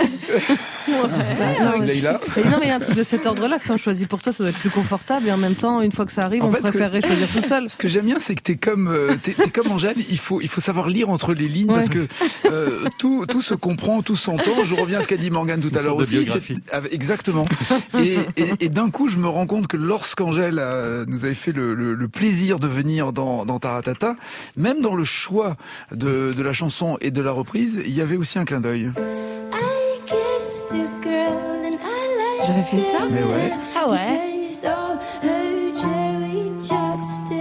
Ouais, non, mais- Leïla mais non, mais il y a un truc de cet ordre-là. Si on choisit pour toi, ça doit être plus confortable. Et en même temps, une fois que ça arrive, En on fait, ce que- préférerait choisir tout seul. Ce que j'aime bien, c'est que t'es comme euh, t'es, t'es comme Angèle. Il faut il faut savoir lire entre les lignes, Ouais. parce que euh, tout tout se comprend, tout s'entend. Je reviens à ce qu'a dit Morgane tout Une à l'heure sorte de aussi. biographie. C'est- avec- exactement. Et, et, et d'un coup, je me rends compte que lorsqu'Angèle euh, nous avait fait le, le, le plaisir de venir dans dans Taratata, même dans le choix de de la chanson et de la reprise, il y avait aussi un clin d'œil. Kissed a girl and I liked J'avais fait ça? it. Mais ouais. Ah ouais. Taste of her cherry chapstick.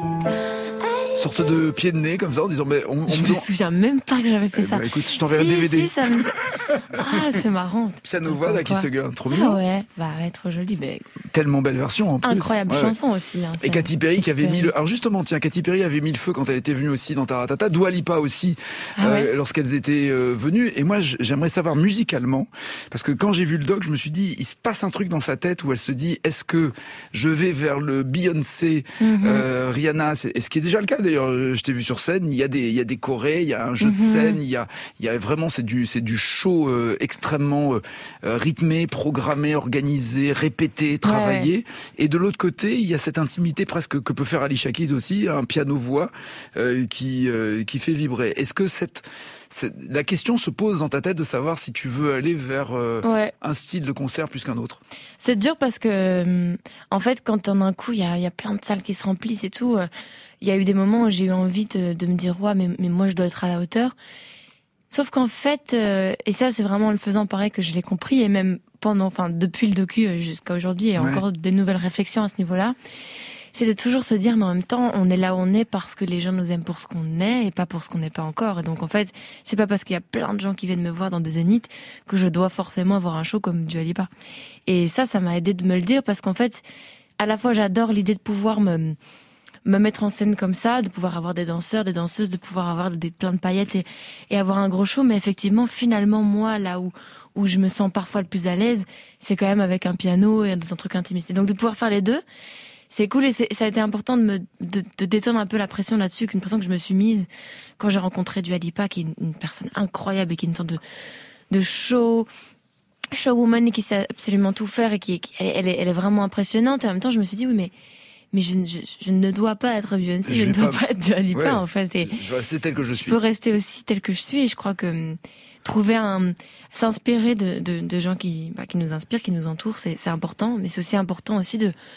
I Sorte de pied de nez comme ça, en disant mais on, on Je me souviens même pas que j'avais fait Eh ça. ben, écoute, je t'enverrai si, un D V D. Si, ça me... Ah, c'est marrant. Piano voix d'Aki Quoi. Stegger, trop Ah mignon. ouais, bah ouais, trop joli. Mais Tellement belle version en plus. incroyable Ouais, ouais. chanson aussi. Hein, Et c'est- Katy Perry qui avait Katy mis Perry. le. Alors justement, tiens, Katy Perry avait mis le feu quand elle était venue aussi dans Taratata. Dua Lipa aussi, Ah ouais. euh, lorsqu'elles étaient euh, venues. Et moi, j- j'aimerais savoir musicalement, parce que quand j'ai vu le doc, je me suis dit, il se passe un truc dans sa tête où elle se dit, est-ce que je vais vers le Beyoncé, Mhm. euh, Rihanna, c'est- et ce qui est déjà le cas d'ailleurs. Je t'ai vu sur scène, il y a des, il y a des chorés, il y a un jeu de Mhm. scène, il y a, il y a vraiment, c'est du, c'est du show euh, extrêmement euh, euh, rythmé, programmé, organisé, répété, travaillé. Et de l'autre côté, il y a cette intimité presque que peut faire Alicia Keys aussi, un piano-voix euh, qui euh, qui fait vibrer. Est-ce que cette, cette la question se pose dans ta tête de savoir si tu veux aller vers euh, Ouais. un style de concert plus qu'un autre? C'est dur parce que, hum, en fait, quand en un coup, il y a, il y a plein de salles qui se remplissent et tout, euh, il y a eu des moments où j'ai eu envie de, de me dire, ouais, mais, mais moi, je dois être à la hauteur. Sauf qu'en fait, euh, et ça, c'est vraiment en le faisant pareil que je l'ai compris, et même pendant, enfin, depuis le docu jusqu'à aujourd'hui, et Ouais. encore des nouvelles réflexions à ce niveau-là, c'est de toujours se dire, mais en même temps, on est là où on est parce que les gens nous aiment pour ce qu'on est et pas pour ce qu'on n'est pas encore. Et donc, en fait, c'est pas parce qu'il y a plein de gens qui viennent me voir dans des zéniths que je dois forcément avoir un show comme Dua Lipa. Et ça, ça m'a aidé de me le dire parce qu'en fait, à la fois, j'adore l'idée de pouvoir me, me mettre en scène comme ça, de pouvoir avoir des danseurs, des danseuses, de pouvoir avoir des, plein de paillettes et, et avoir un gros show. Mais effectivement, finalement, moi, là où, où je me sens parfois le plus à l'aise, c'est quand même avec un piano et dans un truc intimiste. Et donc, de pouvoir faire les deux, c'est cool, et c'est, ça a été important de me de, de détendre un peu la pression là-dessus, qu'une pression que je me suis mise quand j'ai rencontré Dua Lipa, qui est une, une personne incroyable et qui est une sorte de de show showwoman et qui sait absolument tout faire et qui, qui elle, elle, est, elle est vraiment impressionnante. Et en même temps, je me suis dit oui, mais mais je, je, je ne dois pas être Beyoncé, je, Je ne vais dois pas- pas, être Dua Lipa Ouais. en fait. Et Je vais rester tel que je je suis. peux rester aussi tel que je suis, et je crois que hum, trouver un s'inspirer de, de, de gens qui bah, qui nous inspirent, qui nous entourent, c'est c'est important, mais c'est aussi important aussi de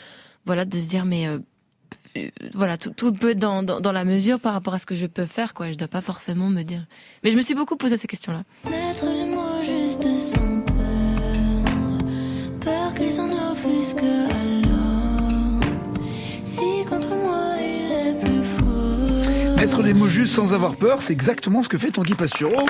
voilà, de se dire mais euh, euh, voilà, tout, tout peut être dans, dans, dans la mesure par rapport à ce que je peux faire, quoi. Je dois pas forcément me dire. Mais je me suis beaucoup posé ces questions-là. Mettre les mots juste sans peur, peur qu'ils s'en offusquent alors. Si contre moi il est plus fort. Mettre les mots justes sans avoir peur, c'est exactement ce que fait Tanguy Pastureau.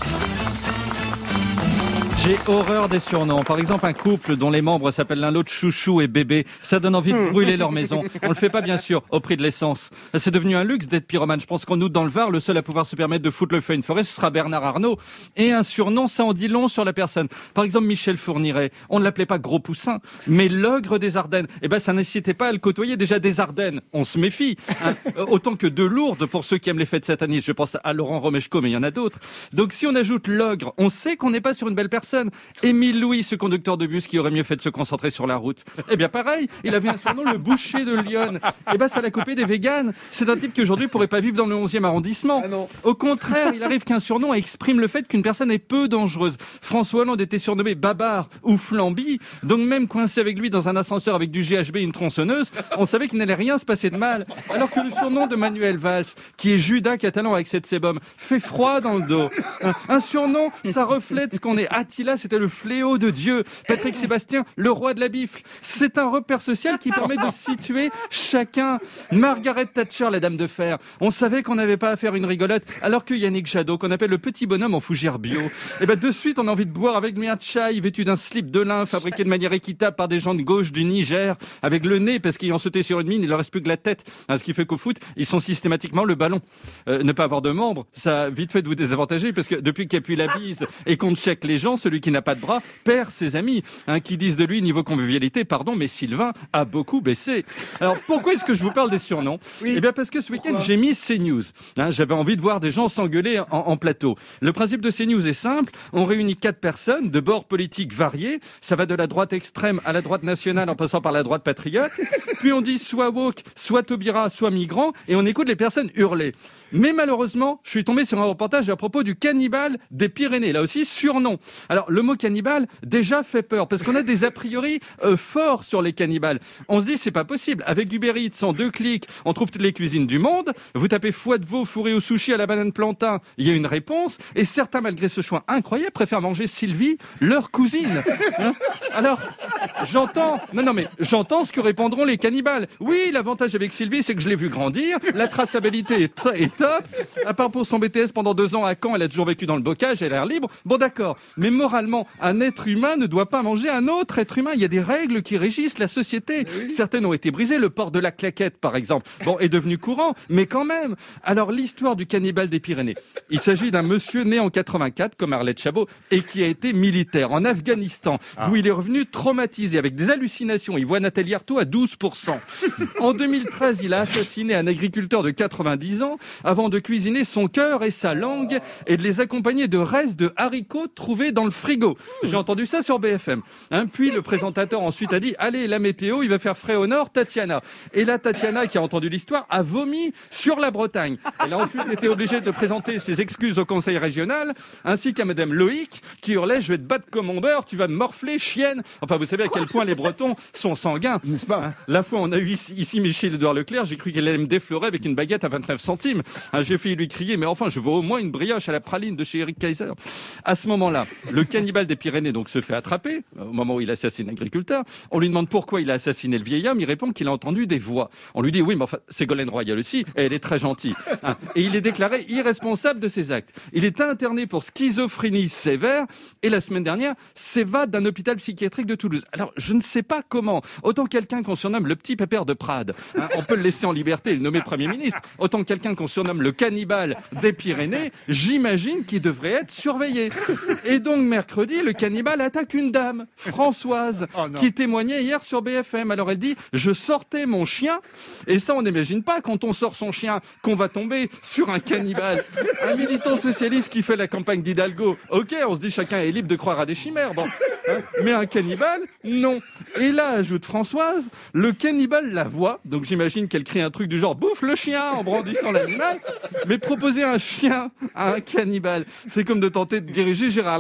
J'ai horreur des surnoms. Par exemple, un couple dont les membres s'appellent l'un l'autre chouchou et bébé, ça donne envie de brûler leur maison. On le fait pas, bien sûr, au prix de l'essence. C'est devenu un luxe d'être pyromane. Je pense qu'en août, dans le Var, le seul à pouvoir se permettre de foutre le feu à une forêt, ce sera Bernard Arnault. Et un surnom, ça en dit long sur la personne. Par exemple, Michel Fourniret. On ne l'appelait pas Gros Poussin, mais l'ogre des Ardennes. Eh ben, ça n'incitait pas à le côtoyer. Déjà, des Ardennes, on se méfie. Hein. Autant que de Lourdes, pour ceux qui aiment les fêtes satanistes. Je pense à Laurent Romeshko, mais il y en a d'autres. Donc, si on ajoute l'ogre, on sait qu'on n'est pas sur une belle personne. Émile Louis, ce conducteur de bus qui aurait mieux fait de se concentrer sur la route. Eh bien, pareil, il avait un surnom, le boucher de Lyon. Eh ben, ça l'a coupé des véganes. C'est un type qui aujourd'hui pourrait pas vivre dans le onzième arrondissement. Ah Au contraire, il arrive qu'un surnom exprime le fait qu'une personne est peu dangereuse. François Hollande était surnommé Babar ou Flamby. Donc, même coincé avec lui dans un ascenseur avec du G H B et une tronçonneuse, on savait qu'il n'allait rien se passer de mal. Alors que le surnom de Manuel Valls, qui est Judas catalan avec cette sébum, fait froid dans le dos. Un, un surnom, ça reflète ce qu'on est. Attila, c'était le fléau de Dieu. Patrick Sébastien, le roi de la bifle. C'est un repère social qui permet de situer chacun. Margaret Thatcher, la dame de fer. On savait qu'on n'avait pas à faire une rigolote, alors que Yannick Jadot, qu'on appelle le petit bonhomme en fougère bio, et ben de suite on a envie de boire avec lui un chai vêtu d'un slip de lin fabriqué de manière équitable par des gens de gauche du Niger, avec le nez parce qu'ayant sauté sur une mine, il leur reste plus que la tête. Hein, ce qui fait qu'au foot, ils sont systématiquement le ballon. Euh, ne pas avoir de membres, ça a vite fait de vous désavantager, parce que depuis qu'il n'y a plus la bise et qu'on check les gens, celui qui n'a pas de bras perd ses amis, hein, qui disent de lui niveau convivialité, pardon, mais Sylvain a beaucoup baissé. Alors pourquoi est-ce que je vous parle des surnoms ? Oui. Eh bien parce que ce week-end j'ai mis CNews. Hein, j'avais envie de voir des gens s'engueuler en, en plateau. Le principe de CNews est simple, on réunit quatre personnes de bords politiques variés, ça va de la droite extrême à la droite nationale en passant par la droite patriote, puis on dit soit woke, soit Taubira, soit migrant, et on écoute les personnes hurler. Mais malheureusement, je suis tombé sur un reportage à propos du cannibale des Pyrénées, là aussi surnom. Alors le mot cannibale déjà fait peur parce qu'on a des a priori euh, forts sur les cannibales. On se dit c'est pas possible. Avec Uber Eats, en deux clics, on trouve toutes les cuisines du monde. Vous tapez foie de veau fourré au sushi à la banane plantain, il y a une réponse. Et certains, malgré ce choix incroyable, préfèrent manger Sylvie, leur cousine. Hein Alors j'entends, non non mais j'entends ce que répondront les cannibales. Oui, l'avantage avec Sylvie, c'est que je l'ai vu grandir. La traçabilité est très est top. À part pour son B T S pendant deux ans à Caen, elle a toujours vécu dans le bocage, elle a l'air libre. Bon d'accord, mais moralement, un être humain ne doit pas manger un autre être humain. Il y a des règles qui régissent la société. Oui. Certaines ont été brisées. Le port de la claquette, par exemple, bon, est devenu courant, mais quand même. Alors l'histoire du cannibale des Pyrénées. Il s'agit d'un monsieur né en quatre-vingt-quatre, comme Arlette Chabot, et qui a été militaire en Afghanistan, ah. où il est revenu traumatisé avec des hallucinations. Il voit Nathalie Arthaud à douze pour cent. En deux mille treize, il a assassiné un agriculteur de quatre-vingt-dix ans avant de cuisiner son cœur et sa langue et de les accompagner de restes de haricots trouvés dans le frigo. J'ai entendu ça sur B F M. Hein, puis le présentateur ensuite a dit « Allez, la météo, il va faire frais au nord, Tatiana ». Et là, Tatiana, qui a entendu l'histoire, a vomi sur la Bretagne. Elle a ensuite été obligée de présenter ses excuses au conseil régional, ainsi qu'à Madame Loïc, qui hurlait « Je vais te battre commandeur, tu vas me morfler, chienne ». Enfin, vous savez à quel point les Bretons sont sanguins. N'est-ce pas hein, la fois, on a eu ici, ici Michel-Édouard Leclerc, j'ai cru qu'elle allait me déflorer avec une baguette à vingt-neuf centimes. Hein, j'ai fait lui crier, mais enfin, je veux au moins une brioche à la praline de chez Eric Kaiser. À ce moment-là, le cannibale des Pyrénées donc se fait attraper, au moment où il assassine l'agriculteur. On lui demande pourquoi il a assassiné le vieil homme. Il répond qu'il a entendu des voix. On lui dit, oui, mais enfin, Ségolène Royal aussi, et elle est très gentille. Hein. Et il est déclaré irresponsable de ses actes. Il est interné pour schizophrénie sévère, et la semaine dernière, s'évade d'un hôpital psychiatrique de Toulouse. Alors, je ne sais pas comment. Autant quelqu'un qu'on surnomme le petit pépère de Prades, hein, on peut le laisser en liberté et le nommer Premier ministre. Autant quelqu'un qu'on surnomme le cannibale des Pyrénées, j'imagine qu'il devrait être surveillé. Et donc, mercredi, le cannibale attaque une dame, Françoise, oh qui témoignait hier sur B F M. Alors elle dit, je sortais mon chien, et ça on n'imagine pas quand on sort son chien qu'on va tomber sur un cannibale. Un militant socialiste qui fait la campagne d'Hidalgo, ok, on se dit chacun est libre de croire à des chimères, bon. Hein, mais un cannibale, non. Et là, ajoute Françoise, le cannibale la voit, donc j'imagine qu'elle crie un truc du genre, bouffe le chien en brandissant l'animal, mais proposer un chien à un cannibale, c'est comme de tenter de diriger Gérard Larcher avec une,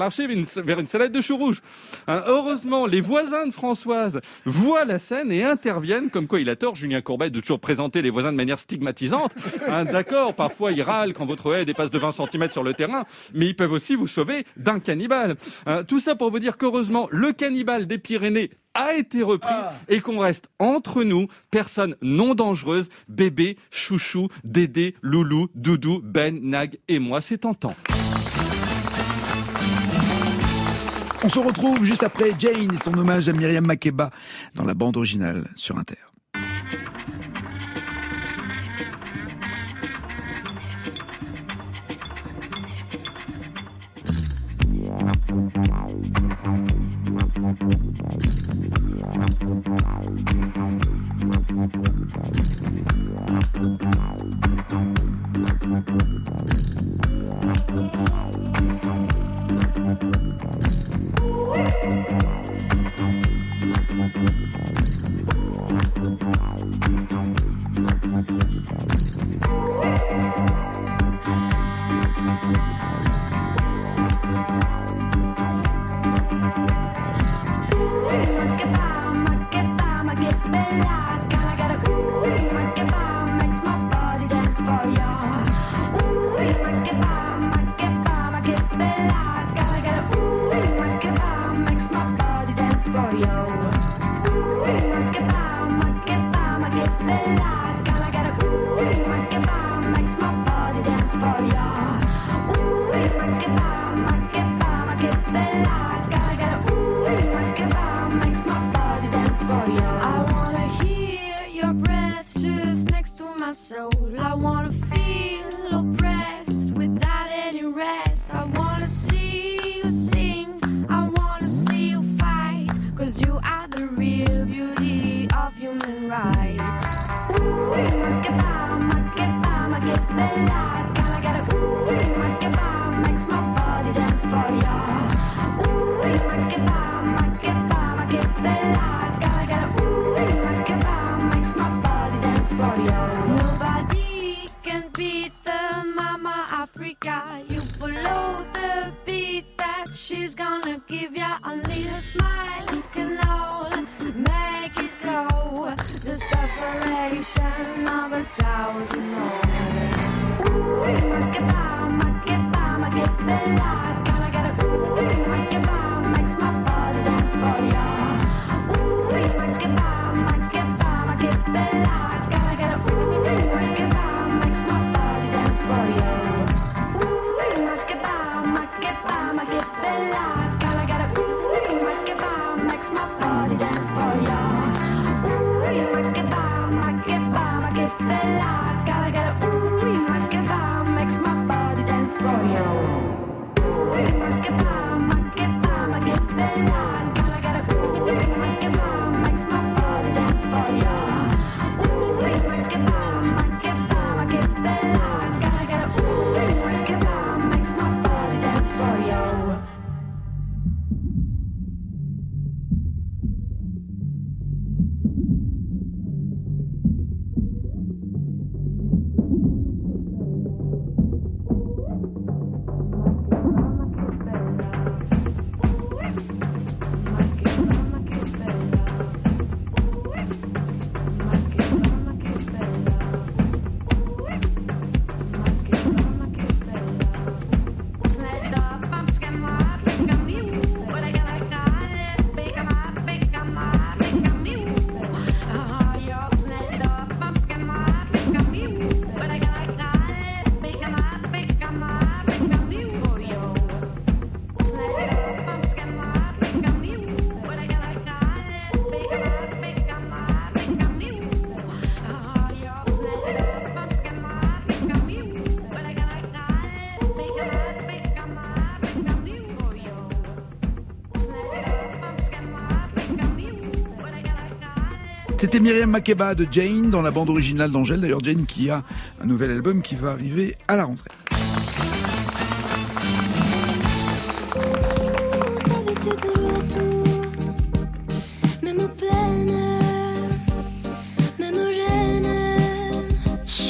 vers une salade de choux rouges. Hein, heureusement, les voisins de Françoise voient la scène et interviennent, comme quoi il a tort, Julien Courbet, de toujours présenter les voisins de manière stigmatisante. Hein, d'accord, parfois ils râlent quand votre haie dépasse de vingt centimètres sur le terrain, mais ils peuvent aussi vous sauver d'un cannibale. Hein, tout ça pour vous dire qu'heureusement, le cannibale des Pyrénées a été repris ah. et qu'on reste entre nous, personnes non dangereuses, bébé, chouchou, Dédé, Loulou, Doudou, Ben, Nag et moi, c'est tentant. On se retrouve juste après Jane et son hommage à Myriam Makeba dans la bande originale sur Inter. C'était Myriam Makeba de Jane dans la bande originale d'Angèle. D'ailleurs, Jane qui a un nouvel album qui va arriver à la rentrée.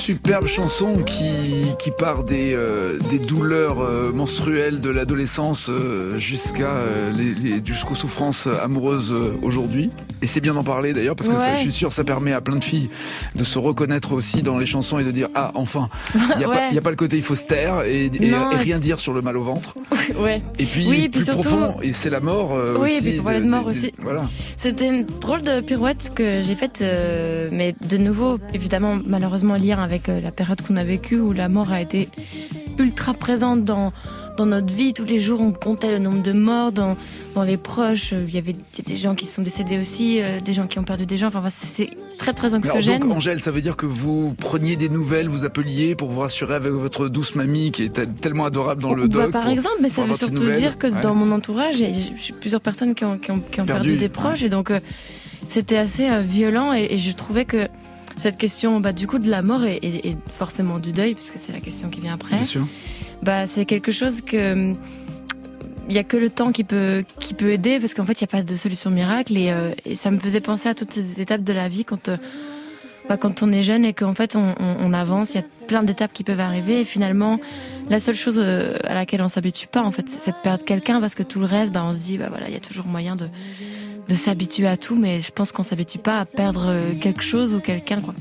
superbe chanson qui, qui part des, euh, des douleurs euh, menstruelles de l'adolescence euh, jusqu'à euh, les, les, jusqu'aux souffrances amoureuses euh, aujourd'hui. Et c'est bien d'en parler d'ailleurs parce que Ouais. ça, je suis sûr ça permet à plein de filles de se reconnaître aussi dans les chansons et de dire ah enfin, il n'y a, Ouais. pas- il y a pas le côté il faut se taire et, et, Non, et et- rien dire sur le mal au ventre. Ouais. Et puis, Oui, et puis plus surtout- profond, et c'est la mort euh, Oui, aussi. et puis il faut parler de mort aussi. Voilà. C'était une drôle de pirouette que j'ai faite, euh, mais de nouveau, évidemment, malheureusement, en lien avec euh, la période qu'on a vécue où la mort a été ultra présente dans, dans notre vie. Tous les jours, on comptait le nombre de morts dans, dans les proches. Il y avait il y a des gens qui sont décédés aussi, euh, des gens qui ont perdu des gens. Enfin, voilà, c'était très, très Mais alors, anxiogène. donc, Angèle, ça veut dire que vous preniez des nouvelles, vous appeliez pour vous rassurer avec votre douce mamie qui est tellement adorable dans le Bah, doc. par pour- exemple, mais pour ça veut avoir ces surtout nouvelles. dire que Ouais. dans mon entourage, j'ai j'ai plusieurs personnes qui ont, qui ont, qui ont perdu, Perdu, des proches, et donc euh, c'était assez euh, violent, et, et je trouvais que cette question, bah, du coup, de la mort et, et- et forcément du deuil, puisque c'est la question qui vient après, Bien sûr. bah, c'est quelque chose que il y a que le temps qui peut qui peut aider, parce qu'en fait, il n'y a pas de solution miracle, et, euh, et ça me faisait penser à toutes ces étapes de la vie quand euh, bah, quand on est jeune et qu'en fait on, on, on avance, il y a plein d'étapes qui peuvent arriver, et finalement la seule chose euh, à laquelle on s'habitue pas, en fait, c'est de perdre quelqu'un, parce que tout le reste, bah, on se dit bah voilà, il y a toujours moyen de de s'habituer à tout, mais je pense qu'on s'habitue pas à perdre euh, quelque chose ou quelqu'un, quoi.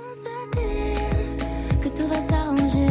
Que tout va s'arranger.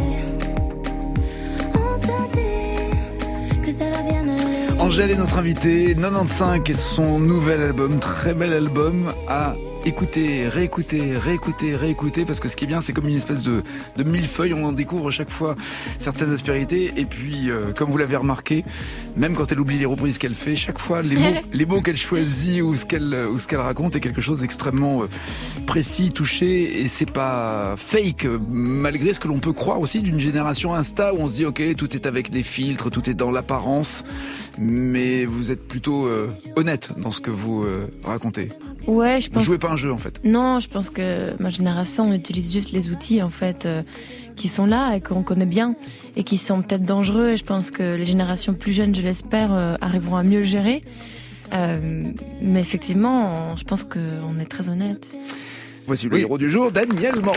On s'est dit que ça va bien aller. Angèle est notre invitée, quatre-vingt-quinze et son nouvel album, très bel album à écouter, réécouter, réécouter, réécouter, parce que ce qui est bien, c'est comme une espèce de, de millefeuille, on en découvre chaque fois certaines aspérités, et puis, euh, comme vous l'avez remarqué, même quand elle oublie les reprises qu'elle fait, chaque fois, les mots, les mots qu'elle choisit ou ce qu'elle, ou ce qu'elle raconte est quelque chose d'extrêmement euh, précis, touché, et c'est pas fake, euh, malgré ce que l'on peut croire aussi d'une génération Insta où on se dit, ok, tout est avec des filtres, tout est dans l'apparence, mais vous êtes plutôt euh, honnête dans ce que vous euh, racontez. Ouais, je Vous pense. jouez pas un jeu en fait. Non, je pense que ma génération, on utilise juste les outils, en fait, euh, qui sont là et qu'on connaît bien et qui sont peut-être dangereux. Et je pense que les générations plus jeunes, je l'espère, euh, arriveront à mieux le gérer. Euh, mais effectivement, on- je pense qu'on est très honnête. Voici le héros du jour, Daniel Morin.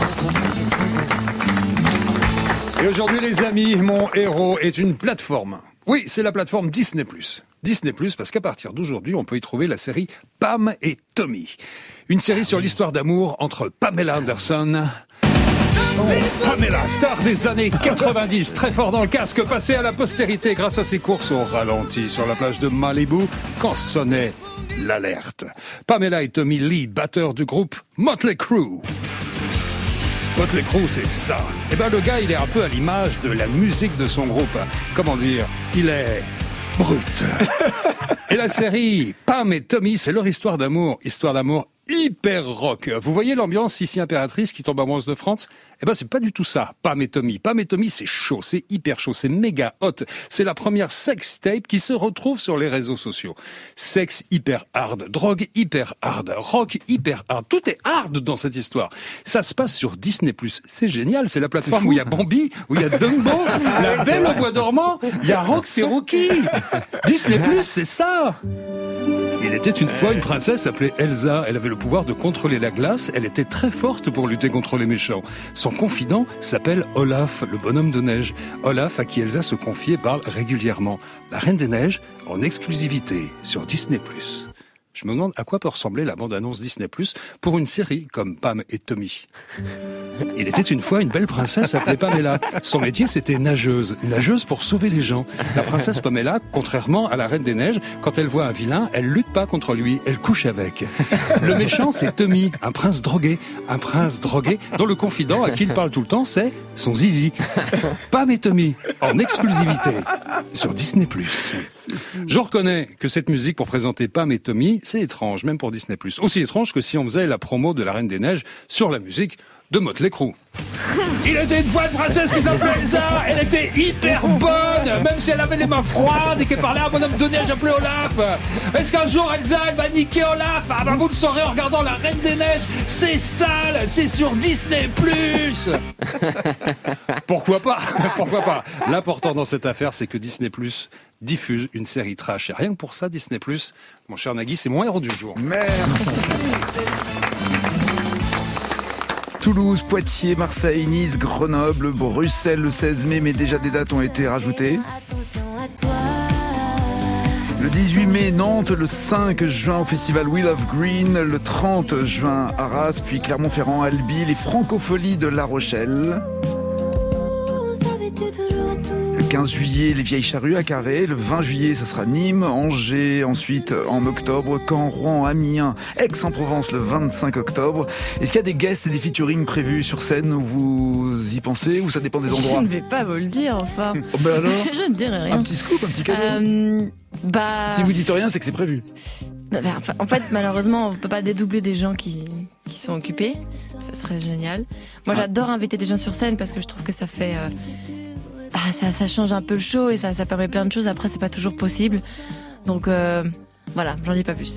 Et aujourd'hui, les amis, mon héros est une plateforme. Oui, c'est la plateforme Disney+. Disney+, parce qu'à partir d'aujourd'hui, on peut y trouver la série Pam et Tommy. Une série sur l'histoire d'amour entre Pamela Anderson... Oh, Pamela, star des années quatre-vingt-dix, très fort dans le casque, passé à la postérité grâce à ses courses au ralenti sur la plage de Malibu quand sonnait l'alerte. Pamela et Tommy Lee, batteurs du groupe Motley Crue. Motley Crue, c'est ça. Eh ben, le gars, il est un peu à l'image de la musique de son groupe. Comment dire? Il est brut. Et la série Pam et Tommy, c'est leur histoire d'amour. Histoire d'amour hyper rock. Vous voyez l'ambiance ici impératrice qui tombe amoureuse de France? Eh ben, c'est pas du tout ça. Pam et Tommy. Pam et Tommy, c'est chaud, c'est hyper chaud, c'est méga hot. C'est la première sex tape qui se retrouve sur les réseaux sociaux. Sexe hyper hard, drogue hyper hard, rock hyper hard. Tout est hard dans cette histoire. Ça se passe sur Disney+. C'est génial, c'est la plateforme où il y a Bambi, où il y a Dumbo, La Belle au Bois dormant, il y a Rox et Rocky. Disney+, c'est ça. Il était une fois une princesse appelée Elsa. Elle avait le pouvoir de contrôler la glace. Elle était très forte pour lutter contre les méchants. Son confident s'appelle Olaf, le bonhomme de neige. Olaf, à qui Elsa se confie et parle régulièrement. La Reine des Neiges, en exclusivité sur Disney+. Je me demande à quoi peut ressembler la bande-annonce Disney+, pour une série comme Pam et Tommy. Il était une fois une belle princesse appelée Pamela. Son métier, c'était nageuse. Nageuse pour sauver les gens. La princesse Pamela, contrairement à la Reine des Neiges, quand elle voit un vilain, elle lutte pas contre lui, elle couche avec. Le méchant, c'est Tommy, un prince drogué. Un prince drogué dont le confident à qui il parle tout le temps, c'est son zizi. Pam et Tommy, en exclusivité, sur Disney+. Je reconnais que cette musique pour présenter Pam et Tommy, c'est étrange, même pour Disney+. Aussi étrange que si on faisait la promo de la Reine des Neiges sur la musique de Motley Crue. Il était une fois une princesse qui s'appelait Elsa. Elle était hyper bonne, même si elle avait les mains froides et qu'elle parlait à un bonhomme de neige appelé Olaf. Est-ce qu'un jour Elsa, elle va niquer Olaf? Ah ben vous le saurez en regardant la Reine des Neiges. C'est sale, c'est sur Disney+. Pourquoi pas? Pourquoi pas? L'important dans cette affaire, c'est que Disney+ diffuse une série trash. Et rien que pour ça, Disney+, mon cher Nagui, c'est mon héros du jour. Merci. Toulouse, Poitiers, Marseille, Nice, Grenoble, Bruxelles le seize mai, mais déjà des dates ont été rajoutées. Le dix-huit mai, Nantes, le cinq juin au festival Wheel of Green, le trente juin Arras, puis Clermont-Ferrand, Albi, les Francopholies de La Rochelle. Le quinze juillet, les Vieilles Charrues à Carré. Le vingt juillet, ça sera Nîmes, Angers, ensuite en octobre, Caen, Rouen, Amiens, Aix-en-Provence le vingt-cinq octobre. Est-ce qu'il y a des guests et des featuring prévus sur scène où vous y pensez ou ça dépend des endroits? Je ne vais pas vous le dire, enfin. Oh, ben alors Je ne dirai rien. Un petit scoop, un petit cadeau. Euh, bah... Si vous dites rien, c'est que c'est prévu. Enfin, en fait, malheureusement, on peut pas dédoubler des gens qui, qui sont occupés. Ça serait génial. Moi, j'adore inviter des gens sur scène parce que je trouve que ça fait... Euh... Ah, ça, ça change un peu le show et ça, ça permet plein de choses. Après, c'est pas toujours possible. Donc, euh, voilà, j'en dis pas plus.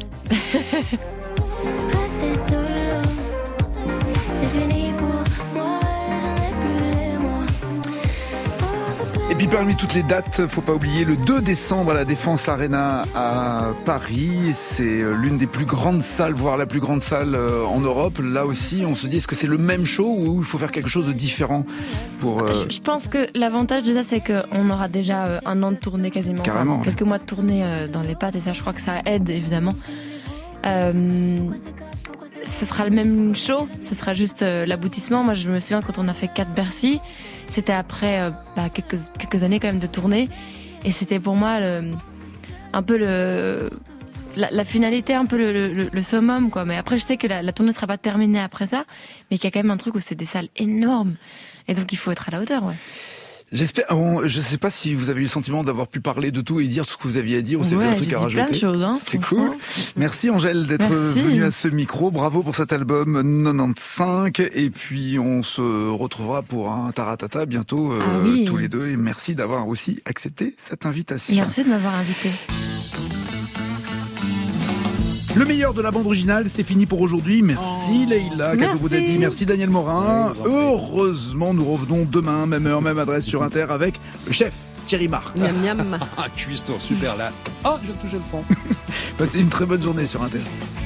Rester solo, c'est fini pour moi, j'en ai plus les mots. Et puis parmi toutes les dates, faut pas oublier le deux décembre à la Défense Arena à Paris. C'est l'une des plus grandes salles, voire la plus grande salle en Europe. Là aussi, on se dit, est-ce que c'est le même show ou il faut faire quelque chose de différent pour euh... je, je pense que l'avantage déjà, c'est qu'on aura déjà euh, un an de tournée quasiment. Carrément, enfin, quelques ouais. mois de tournée euh, dans les pattes et ça, je crois que ça aide évidemment. Euh, ce sera le même show, ce sera juste euh, l'aboutissement. Moi, je me souviens quand on a fait quatre Bercy, c'était après euh, bah, quelques, quelques années quand même de tournée. Et c'était pour moi le, un peu le, la, la finalité, un peu le, le, le summum, quoi. Mais après, je sais que la, la tournée ne sera pas terminée après ça, mais qu'il y a quand même un truc où c'est des salles énormes. Et donc, il faut être à la hauteur, ouais. J'espère. Bon, je sais pas si vous avez eu le sentiment d'avoir pu parler de tout et dire tout ce que vous aviez à dire ou c'est ouais, un truc à rajouter. Plein de choses, hein, c'était cool. Merci Angèle d'être Merci. venue à ce micro. Bravo pour cet album quatre-vingt-quinze. Et puis on se retrouvera pour un taratata bientôt euh, ah oui. tous les deux. Et merci d'avoir aussi accepté cette invitation. Merci de m'avoir invité. Le meilleur de la bande originale, c'est fini pour aujourd'hui. Merci oh. Leïla Kadouboudadi, merci Daniel Morin. Oui, Heureusement, nous revenons demain, même heure, même adresse sur Inter avec le chef Thierry Marx. Miam miam. Ah, cuistot, super là. Ah, j'ai touché le fond. Passez une très bonne journée sur Inter.